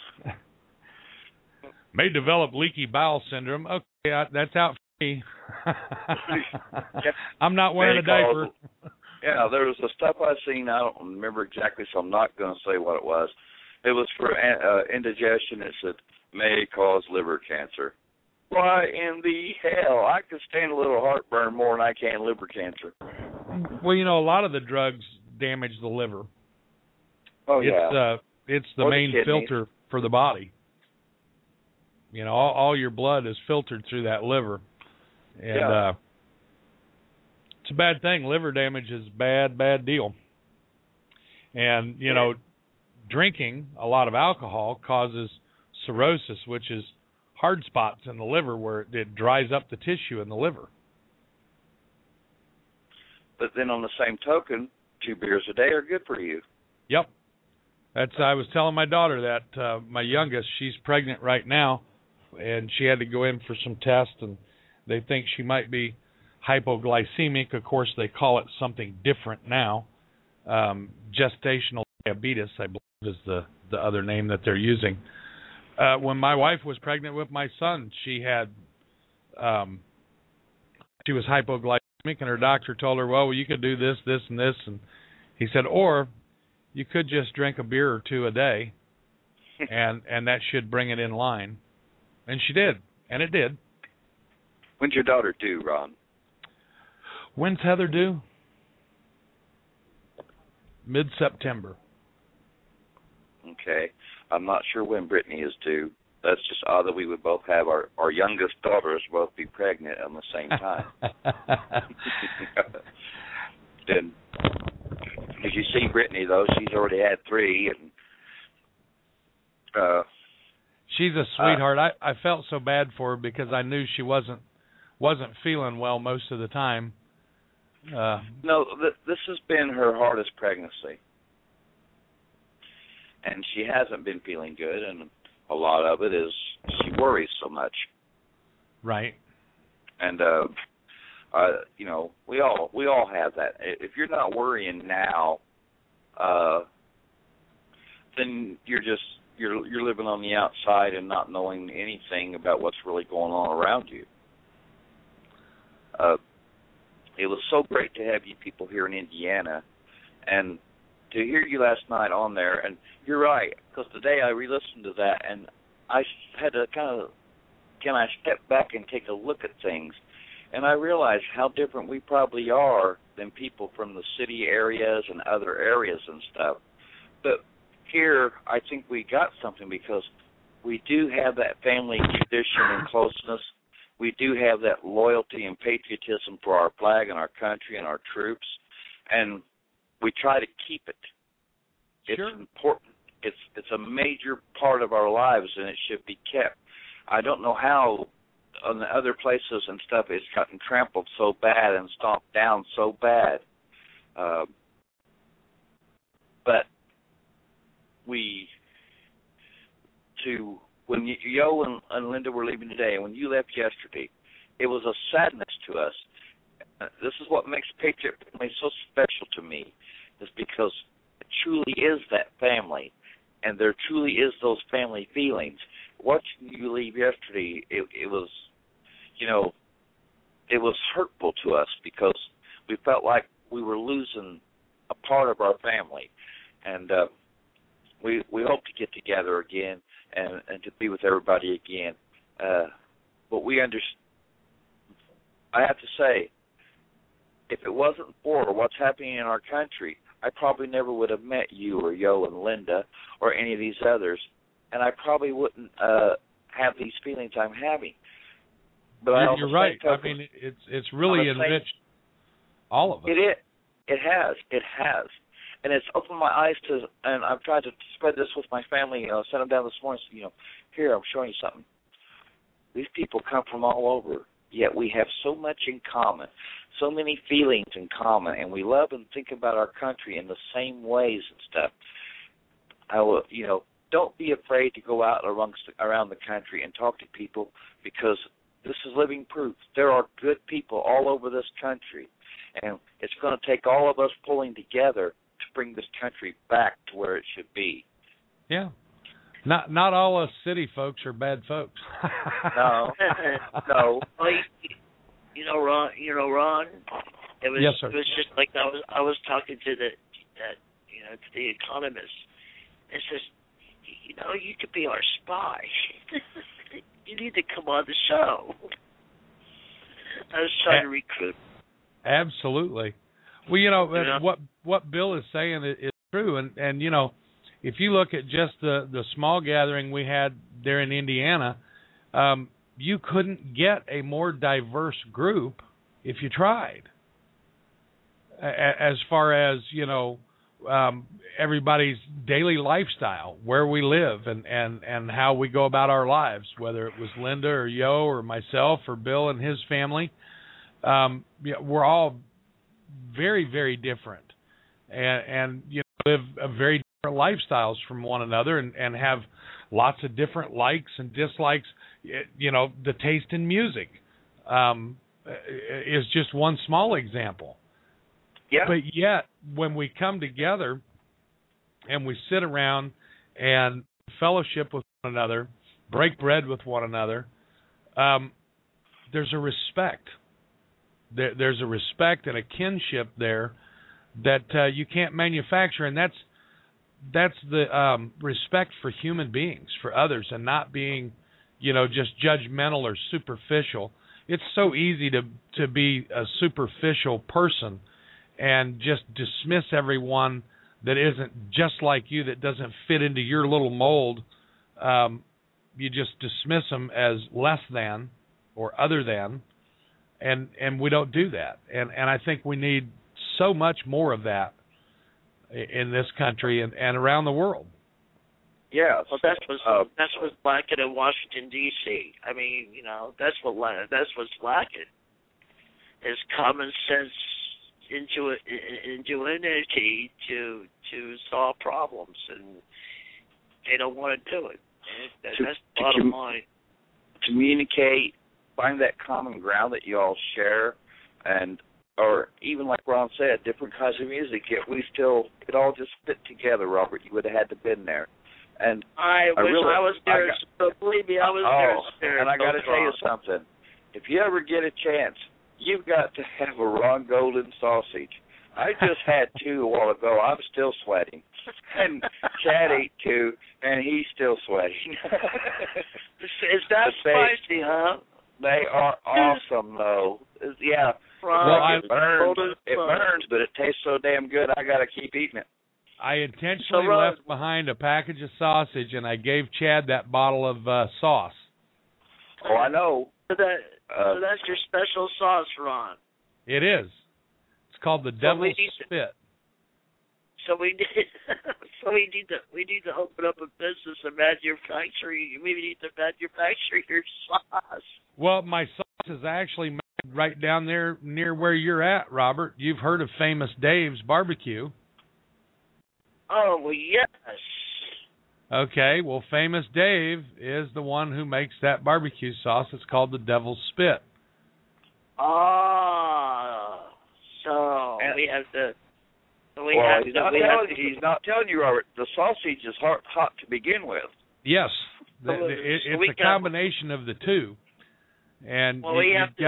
May develop leaky bowel syndrome. Okay, that's out for me. I'm not wearing a diaper. Yeah, there was the stuff I seen. I don't remember exactly, so I'm not going to say what it was. It was for indigestion. It said may cause liver cancer. Why in the hell? I can stand a little heartburn more than I can liver cancer. Well, a lot of the drugs damage the liver. Oh, yeah. It's the main filter for the body. All your blood is filtered through that liver. And it's a bad thing. Liver damage is bad deal. And, drinking a lot of alcohol causes cirrhosis, which is hard spots in the liver where it dries up the tissue in the liver. But then on the same token, 2 beers a day are good for you. Yep. I was telling my daughter that my youngest, she's pregnant right now, and she had to go in for some tests, and they think she might be hypoglycemic. Of course, they call it something different now. Gestational diabetes, I believe, is the other name that they're using. When my wife was pregnant with my son, she was hypoglycemic, and her doctor told her, well, you could do this, this, and this. And he said, or you could just drink a beer or two a day, and that should bring it in line. And she did, and it did. When's your daughter due, Ron? When's Heather due? Mid-September. Okay. I'm not sure when Brittany is due. That's just odd that we would both have our youngest daughters both be pregnant at the same time. Then, as you see Brittany, though, she's already had 3. And she's a sweetheart. I felt so bad for her because I knew she wasn't feeling well most of the time. No, this has been her hardest pregnancy. and she hasn't been feeling good, and a lot of it is she worries so much. Right. And you know, we all have that. If you're not worrying now, then you're living on the outside and not knowing anything about what's really going on around you. It was so great to have you people here in Indiana, and to hear you last night on there. And you're right, because today I re-listened to that, and I had to can I step back and take a look at things, and I realized how different we probably are than people from the city areas and other areas and stuff. But here, I think we got something because we do have that family tradition and closeness. We do have that loyalty and patriotism for our flag and our country and our troops, and we try to keep it. It's important. It's a major part of our lives, and it should be kept. I don't know how on the other places and stuff it's gotten trampled so bad and stomped down so bad. But when Yo and Linda were leaving today, and when you left yesterday, it was a sadness to us. This is what makes Patriot Family so special to me, is because it truly is that family, and there truly is those family feelings. Watching you leave yesterday, it was, you know, it was hurtful to us because we felt like we were losing a part of our family, and we hope to get together again and to be with everybody again. But I have to say, if it wasn't for what's happening in our country, I probably never would have met you or Yo and Linda or any of these others, and I probably wouldn't have these feelings I'm having. But you're right. I mean, it's really enriched all of us. It has. And it's opened my eyes to, and I've tried to spread this with my family. Sent them down this morning. So, here, I'm showing you something. These people come from all over, yet we have so much in common, so many feelings in common, and we love and think about our country in the same ways and stuff. Don't be afraid to go out around the country and talk to people, because this is living proof. There are good people all over this country, and it's going to take all of us pulling together to bring this country back to where it should be. Yeah. Not all us city folks are bad folks. No. Well, Ron. It was. Yes, sir. It was just like I was talking to the Economist. It says, you could be our spy. You need to come on the show. I was trying to recruit. Absolutely. Well, what Bill is saying is true, and if you look at just the small gathering we had there in Indiana, you couldn't get a more diverse group if you tried. As far as everybody's daily lifestyle, where we live, and how we go about our lives, whether it was Linda or Yo or myself or Bill and his family, we're all very, very different, and live a very different lifestyles from one another, and have lots of different likes and dislikes. The taste in music is just one small example. Yeah. But yet, when we come together and we sit around and fellowship with one another, break bread with one another, there's a respect. There's a respect and a kinship there that you can't manufacture, and that's the respect for human beings, for others, and not being, just judgmental or superficial. It's so easy to be a superficial person and just dismiss everyone that isn't just like you, that doesn't fit into your little mold. You just dismiss them as less than or other than, and we don't do that. And I think we need so much more of that in this country and around the world. Yeah, well, that's what's lacking in Washington D.C. I mean, that's what's lacking is common sense, ingenuity to solve problems, and they don't want to do it. That's the bottom line. Communicate, find that common ground that you all share, or even like Ron said, different kinds of music. Yet it all just fit together. Robert, you would have had to been there. And I wish I was there. Believe me, I was there. And I got to tell you something. If you ever get a chance, you've got to have a Ron Golden sausage. I just had 2 a while ago. I'm still sweating. And Chad ate 2, and he's still sweating. Is that spicy, huh? They are awesome, though. Yeah. Well, it burns, but it tastes so damn good, I got to keep eating it. I intentionally left behind a package of sausage, and I gave Chad that bottle of sauce. Oh, I know. So that's your special sauce, Ron. It is. It's called the Devil's Spit. So we need to open up a business and manufacturing. We need to manufacture your sauce. Well, my sauce is actually made right down there near where you're at, Robert. You've heard of Famous Dave's Barbecue. Oh, well, yes. Okay, well, Famous Dave is the one who makes that barbecue sauce. It's called the Devil's Spit. So we have to... He's not telling you, Robert. The sausage is hot to begin with. Yes, it's a combination of the two. And Go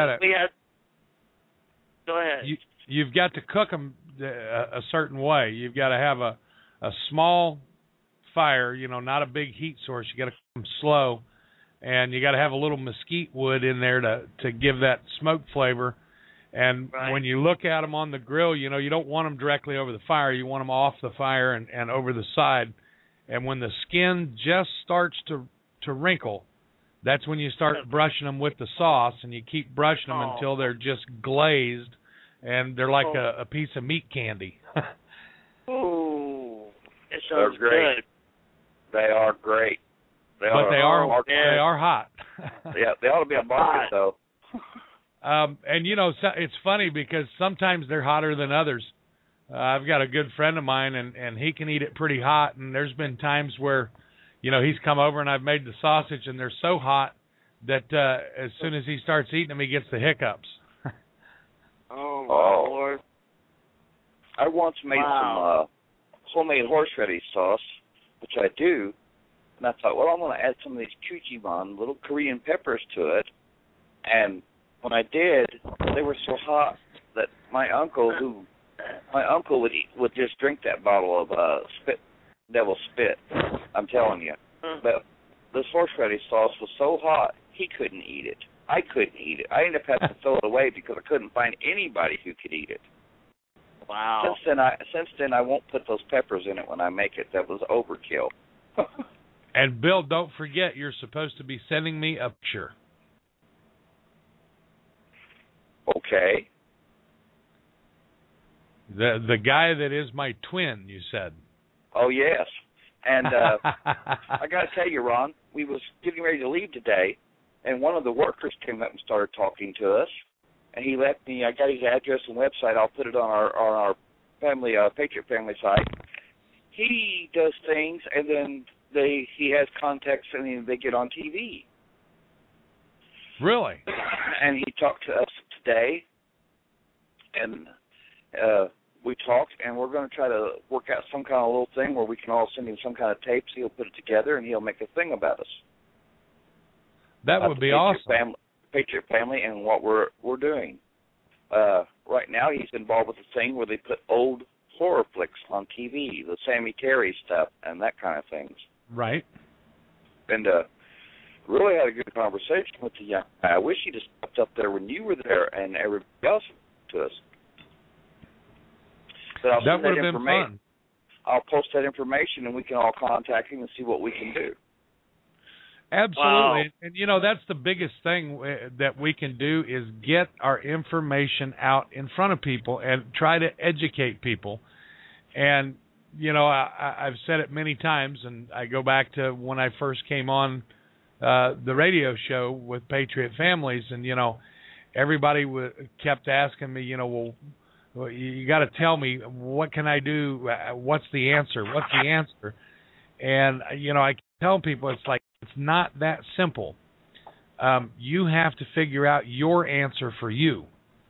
ahead. You've got to cook them a certain way. You've got to have a small fire, not a big heat source. You got to cook them slow, and you got to have a little mesquite wood in there to give that smoke flavor. And when you look at them on the grill, you don't want them directly over the fire. You want them off the fire and over the side. And when the skin just starts to wrinkle, that's when you start brushing them with the sauce, and you keep brushing them until they're just glazed, and they're like a piece of meat candy. Ooh, it sounds great. Good. They are great. They are hot. Yeah, they ought to be on market though. And it's funny because sometimes they're hotter than others. I've got a good friend of mine, and he can eat it pretty hot. And there's been times where, he's come over and I've made the sausage, and they're so hot that as soon as he starts eating them, he gets the hiccups. Oh, my Lord. I once made some homemade horseradish sauce, which I do, and I thought, well, I'm going to add some of these Kujiman, little Korean peppers to it. And when I did, they were so hot that my uncle would just drink that bottle of Devil's Spit. I'm telling you. But this horseradish sauce was so hot, he couldn't eat it. I couldn't eat it. I ended up having to throw it away because I couldn't find anybody who could eat it. Wow. Since then, I won't put those peppers in it when I make it. That was overkill. And Bill, don't forget, you're supposed to be sending me a picture. Okay. The guy that is my twin, you said. Oh, yes. And I got to tell you, Ron, we was getting ready to leave today, and one of the workers came up and started talking to us, and he left me, I got his address and website. I'll put it on our family, Patriot Family site. He does things, and then he has contacts, and they get on TV. Really? And he talked to us today, and we talked, and we're going to try to work out some kind of little thing where we can all send him some kind of tapes. He'll put it together, and he'll make a thing about us. That would be awesome. Patriot Family and what we're doing. Right now, he's involved with a thing where they put old horror flicks on TV, the Sammy Terry stuff, and that kind of things. Right. And really had a good conversation with the young guy. I wish he'd have stepped up there when you were there and everybody else to us. That would have been fun. I'll post that information, and we can all contact him and see what we can do. Absolutely. Wow. And, that's the biggest thing that we can do is get our information out in front of people and try to educate people. And, I've said it many times, and I go back to when I first came on the radio show with Patriot Families, and, everybody kept asking me, well, you got to tell me, what can I do? What's the answer? What's the answer? And, I tell people it's not that simple. You have to figure out your answer for you.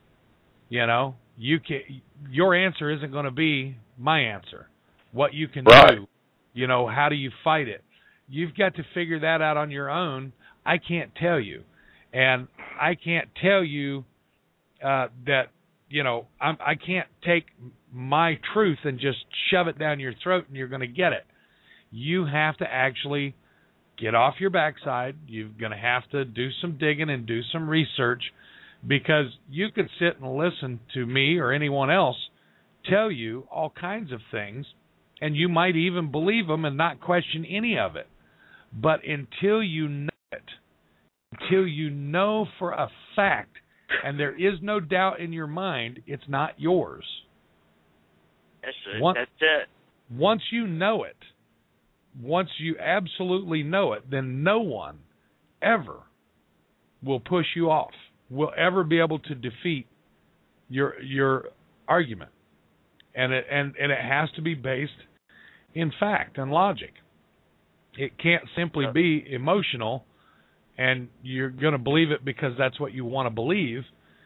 Your answer isn't going to be my answer. What you can do, how do you fight it? You've got to figure that out on your own. I can't tell you. And I can't tell you that, I can't take my truth and just shove it down your throat and you're going to get it. You have to actually get off your backside. You're going to have to do some digging and do some research, because you could sit and listen to me or anyone else tell you all kinds of things, and you might even believe them and not question any of it. But until you know it, until you know for a fact, and there is no doubt in your mind, it's not yours. That's it. Once you know it, once you absolutely know it, then no one ever will push you off, will ever be able to defeat your argument. And it has to be based in fact and logic. It can't simply be emotional and you're going to believe it because that's what you want to believe.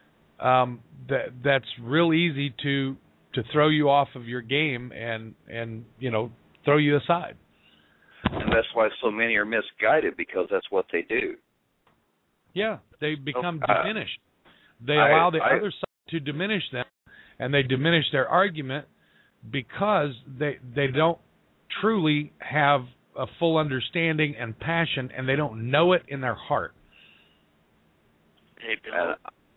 That's real easy to throw you off of your game and throw you aside. And that's why so many are misguided, because that's what they do. Yeah, they become diminished. They allow the other side to diminish them, and they diminish their argument because they don't truly have a full understanding and passion, and they don't know it in their heart. Hey, Bill.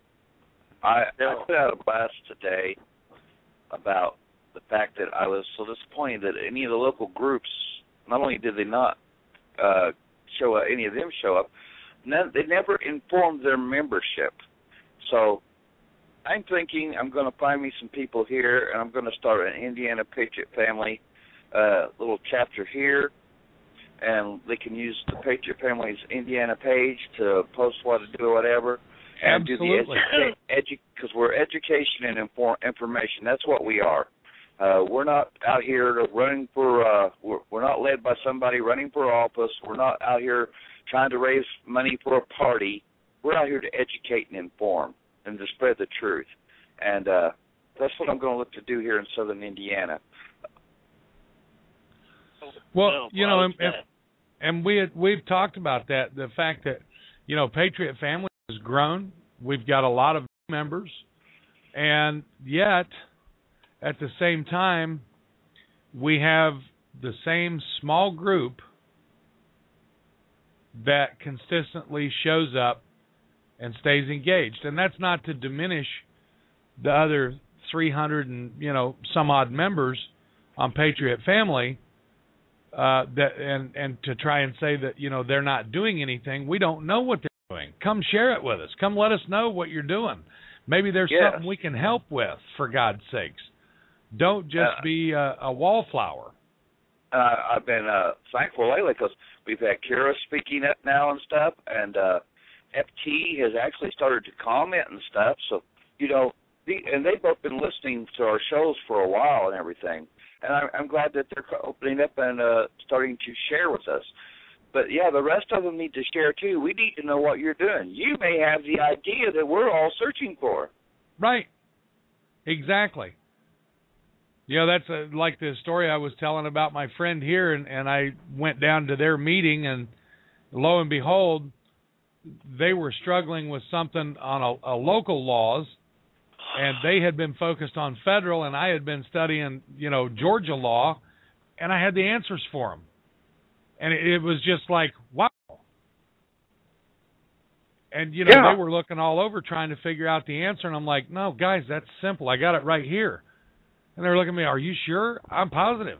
I put out a blast today about the fact that I was so disappointed that any of the local groups, not only did they not show up, any of them show up, they never informed their membership. So I'm thinking I'm going to find me some people here, and I'm going to start an Indiana Patriot Family little chapter here, and they can use the Patriot Family's Indiana page to post what to do or whatever. And absolutely. do the because we're education and information. That's what we are. We're not out here running for. We're not led by somebody running for office. We're not out here trying to raise money for a party. We're out here to educate and inform and to spread the truth. And that's what I'm going to look to do here in Southern Indiana. Well, and we've talked about that. The fact that Patriot Family has grown. We've got a lot of members, and yet at the same time, we have the same small group that consistently shows up and stays engaged. And that's not to diminish the other 300 and some odd members on Patriot Family, and to try and say that they're not doing anything. We don't know what they're doing. Come share it with us. Come let us know what you're doing. Maybe there's something we can help with, for God's sakes. Don't just be a wallflower. I've been thankful lately because we've had Kira speaking up now and stuff, and FT has actually started to comment and stuff. So, and they've both been listening to our shows for a while and everything. And I'm glad that they're opening up and starting to share with us. But, yeah, the rest of them need to share, too. We need to know what you're doing. You may have the idea that we're all searching for. Right. Exactly. That's like the story I was telling about my friend here, and I went down to their meeting, and lo and behold, they were struggling with something on a local laws, and they had been focused on federal, and I had been studying, Georgia law, and I had the answers for them. And it was just like, wow. And, they were looking all over trying to figure out the answer, and I'm like, no, guys, that's simple. I got it right here. And they're looking at me, are you sure? I'm positive.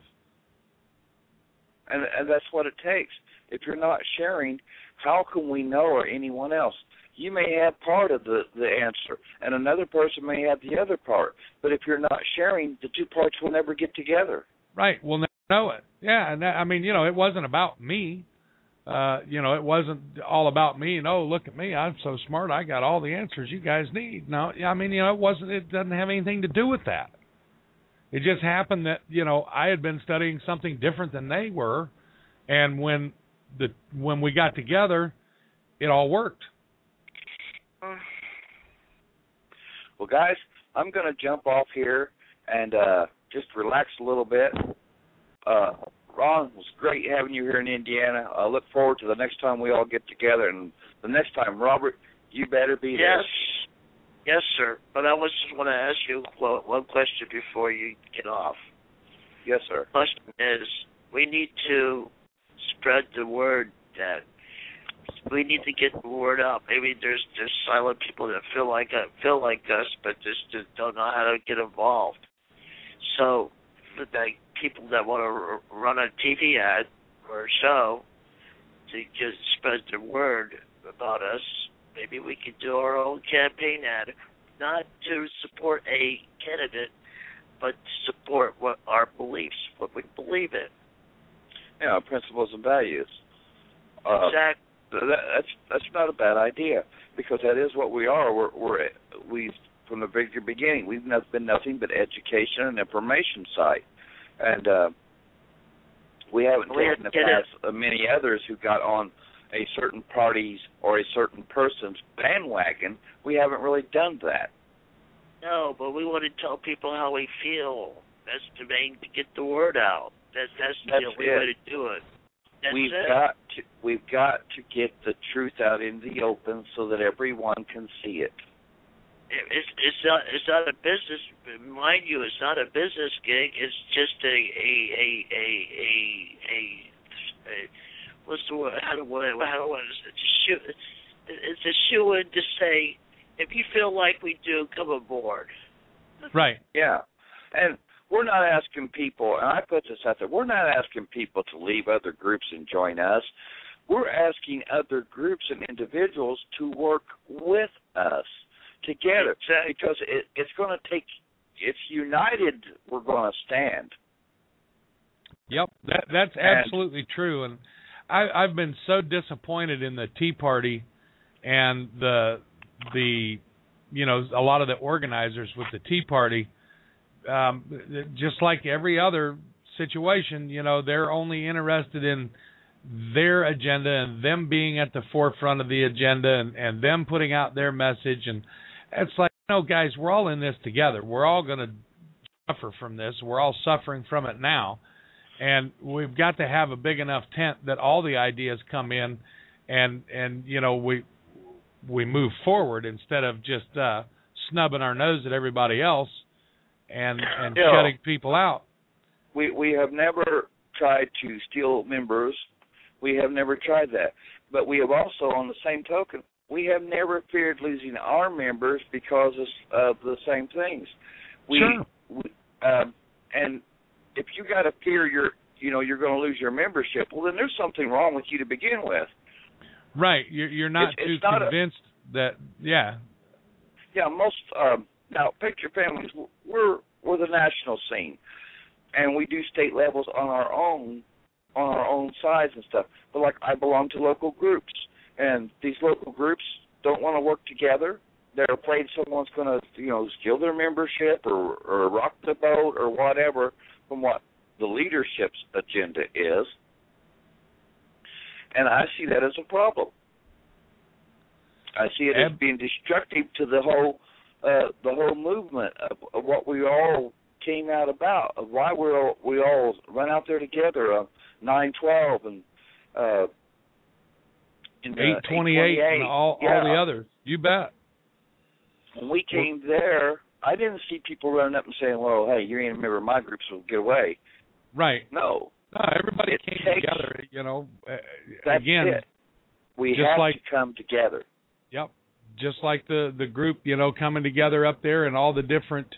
And that's what it takes. If you're not sharing, how can we know, or anyone else? You may have part of the answer, and another person may have the other part. But if you're not sharing, the two parts will never get together. Right. We'll never know it. Yeah, and it wasn't about me. It wasn't all about me. Look at me. I'm so smart. I got all the answers you guys need. No, it wasn't. It doesn't have anything to do with that. It just happened that, I had been studying something different than they were, And when we got together, it all worked. Well, guys, I'm going to jump off here and just relax a little bit. Ron, it was great having you here in Indiana. I look forward to the next time we all get together. And the next time, Robert, you better be there. Yes, sir. But I just want to ask you one question before you get off. Yes, sir. The question is, we need to spread the word that we need to get the word out. Maybe there's silent people that feel like us, but just don't know how to get involved. So, the people that want to run a TV ad or a show to just spread the word about us, maybe we could do our own campaign ad, not to support a candidate, but to support what our beliefs, what we believe in. Yeah, principles and values. Exactly. That's not a bad idea, because that is what we are. We from the very beginning, we've been nothing but education and information site, and we haven't taken the path of many others who got on a certain party's or a certain person's bandwagon. We haven't really done that. No, but we want to tell people how we feel. That's the main, to get the word out. That's the only way to do it. We've got to get the truth out in the open so that everyone can see it. It's not a business, mind you. It's not a business gig. It's just a what's the word? How do I it's a shoe-in to say, if you feel like we do, come aboard. Right. Yeah, and we're not asking people, and I put this out there, we're not asking people to leave other groups and join us. We're asking other groups and individuals to work with us together, because it's going to take, it's united, we're going to stand. Yep, that's absolutely true. And I've been so disappointed in the Tea Party and the a lot of the organizers with the Tea Party. Just like every other situation, they're only interested in their agenda and them being at the forefront of the agenda and them putting out their message. And it's like, guys, we're all in this together. We're all going to suffer from this. We're all suffering from it now. And we've got to have a big enough tent that all the ideas come in and we move forward instead of just snubbing our nose at everybody else and shutting people out. We have never tried to steal members. We have never tried that. But we have also, on the same token, we have never feared losing our members because of the same things. Sure. And if you got to fear you're going to lose your membership, well, then there's something wrong with you to begin with. Right. You're not too convinced that, yeah. Yeah, most, now, Picture Families, we're the national scene, and we do state levels on our own sides and stuff. But, like, I belong to local groups, and these local groups don't want to work together. They're afraid someone's going to, steal their membership or rock the boat or whatever from what the leadership's agenda is. And I see that as a problem. I see it as being destructive to the whole movement of what we all came out about, of why we all run out there together, 9/12 and 828 and all the others. You bet. When we came there, I didn't see people running up and saying, "Well, hey, you ain't a member of my group, so get away." Right. No, everybody came together. That's again, it. We have to come together. Yep. Just like the group, coming together up there and all the different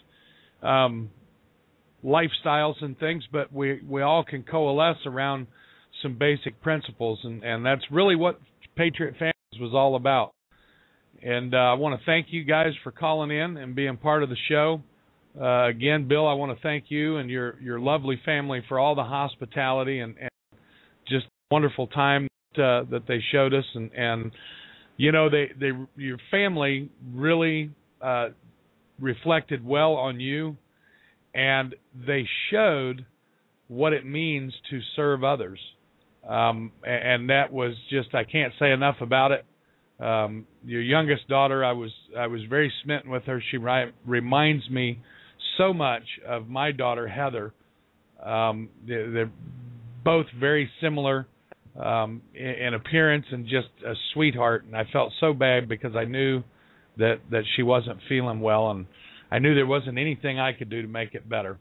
lifestyles and things, but we all can coalesce around some basic principles, and that's really what Patriot Families was all about. And I want to thank you guys for calling in and being part of the show. Again, Bill, I want to thank you and your lovely family for all the hospitality and just wonderful time that they showed us. And your family really reflected well on you, and they showed what it means to serve others. and that was just, I can't say enough about it. Your youngest daughter, I was very smitten with her. She reminds me so much of my daughter Heather. They're both very similar in appearance and just a sweetheart. And I felt so bad because I knew that she wasn't feeling well, and I knew there wasn't anything I could do to make it better.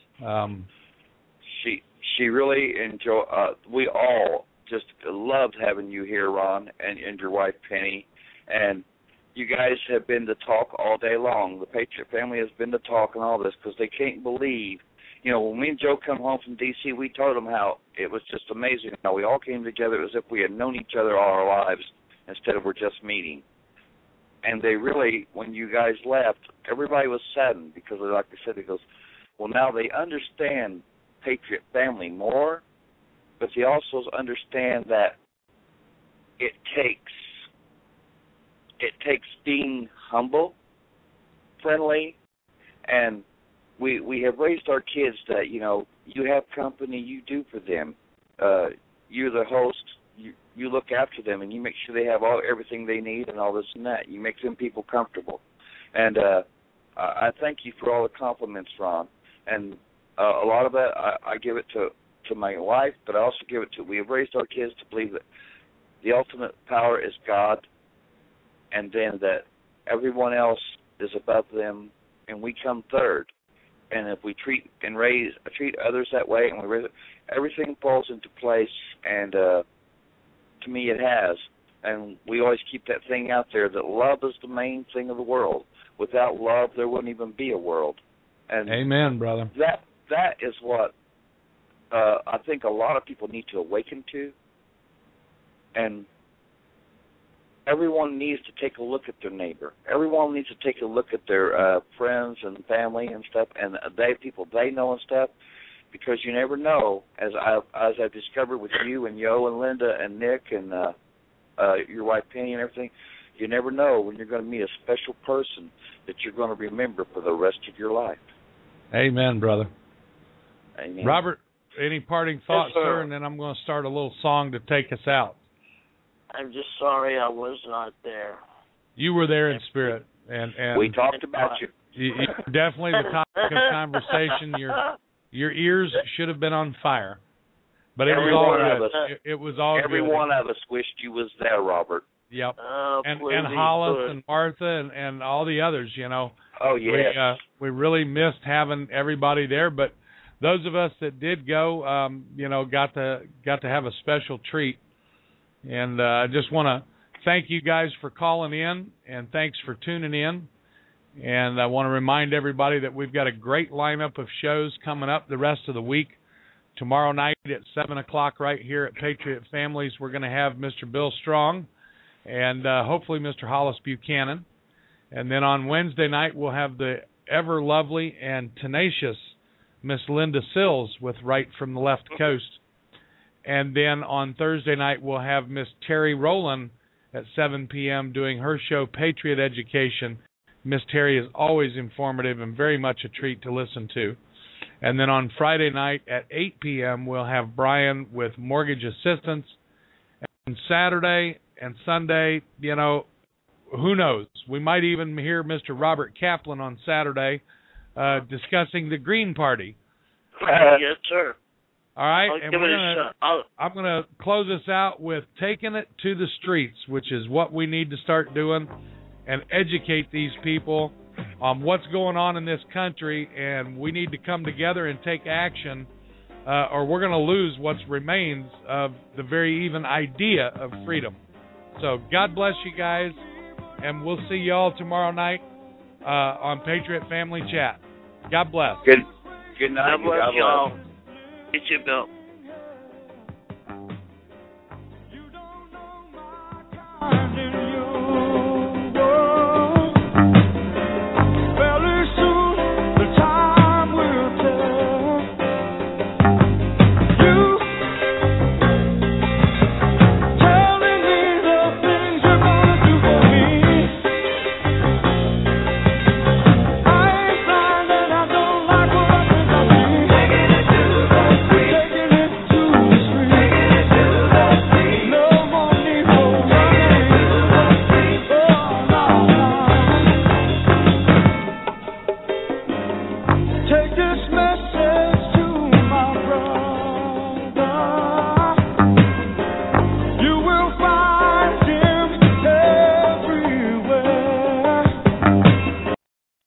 She really enjoyed. We all just loved having you here, Ron, and your wife Penny, and you guys have been the talk all day long. The Patriot family has been the talk and all this because they can't believe. You know, when me and Joe come home from D.C., we told them how it was just amazing how we all came together as if we had known each other all our lives instead of we're just meeting. And they really, when you guys left, everybody was saddened because, like I said, he goes, well, now they understand Patriot family more, but they also understand that it takes being humble, friendly, and we have raised our kids that, you know, you have company, you do for them. You're the host, you look after them, and you make sure they have everything they need and all this and that. You make them people comfortable. And I thank you for all the compliments, Ron. And a lot of that, I give it to my wife, but I also give it to, we have raised our kids to believe that the ultimate power is God, and then that everyone else is above them, and we come third. And if we treat others that way, and everything falls into place, and to me it has. And we always keep that thing out there that love is the main thing of the world. Without love, there wouldn't even be a world. And amen, brother. That is what I think a lot of people need to awaken to. And everyone needs to take a look at their neighbor. Everyone needs to take a look at their friends and family and stuff, and people they know and stuff, because you never know. As I've discovered with you and Yo and Linda and Nick and your wife Penny and everything, you never know when you're going to meet a special person that you're going to remember for the rest of your life. Amen, brother. Amen. Robert, any parting thoughts, yes, sir? And then I'm going to start a little song to take us out. I'm just sorry I was not there. You were there in spirit, and we talked about you. You definitely the topic of conversation. Your ears should have been on fire, but it was all good. It was all good. Every one of us wished you was there, Robert. Yep. And please, Hollis and Martha and all the others, you know. Oh, yes. We really missed having everybody there, but those of us that did go, you know, got to have a special treat. And I just want to thank you guys for calling in, and thanks for tuning in. And I want to remind everybody that we've got a great lineup of shows coming up the rest of the week. Tomorrow night at 7 o'clock right here at Patriot Families, we're going to have Mr. Bill Strong and hopefully Mr. Hollis Buchanan. And then on Wednesday night, we'll have the ever lovely and tenacious Miss Linda Sills with Right from the Left Coast. And then on Thursday night, we'll have Miss Terry Rowland at 7 p.m. doing her show, Patriot Education. Miss Terry is always informative and very much a treat to listen to. And then on Friday night at 8 p.m., we'll have Brian with Mortgage Assistance. And Saturday and Sunday, you know, who knows? We might even hear Mr. Robert Kaplan on Saturday discussing the Green Party. Yes, sir. All right, I'll and give it a shot. I'm going to close us out with taking it to the streets, which is what we need to start doing, and educate these people on what's going on in this country, and we need to come together and take action, or we're going to lose what remains of the very even idea of freedom. So God bless you guys, and we'll see you all tomorrow night on Patriot Family Chat. God bless. Good night. God bless y'all. Get you, Bill.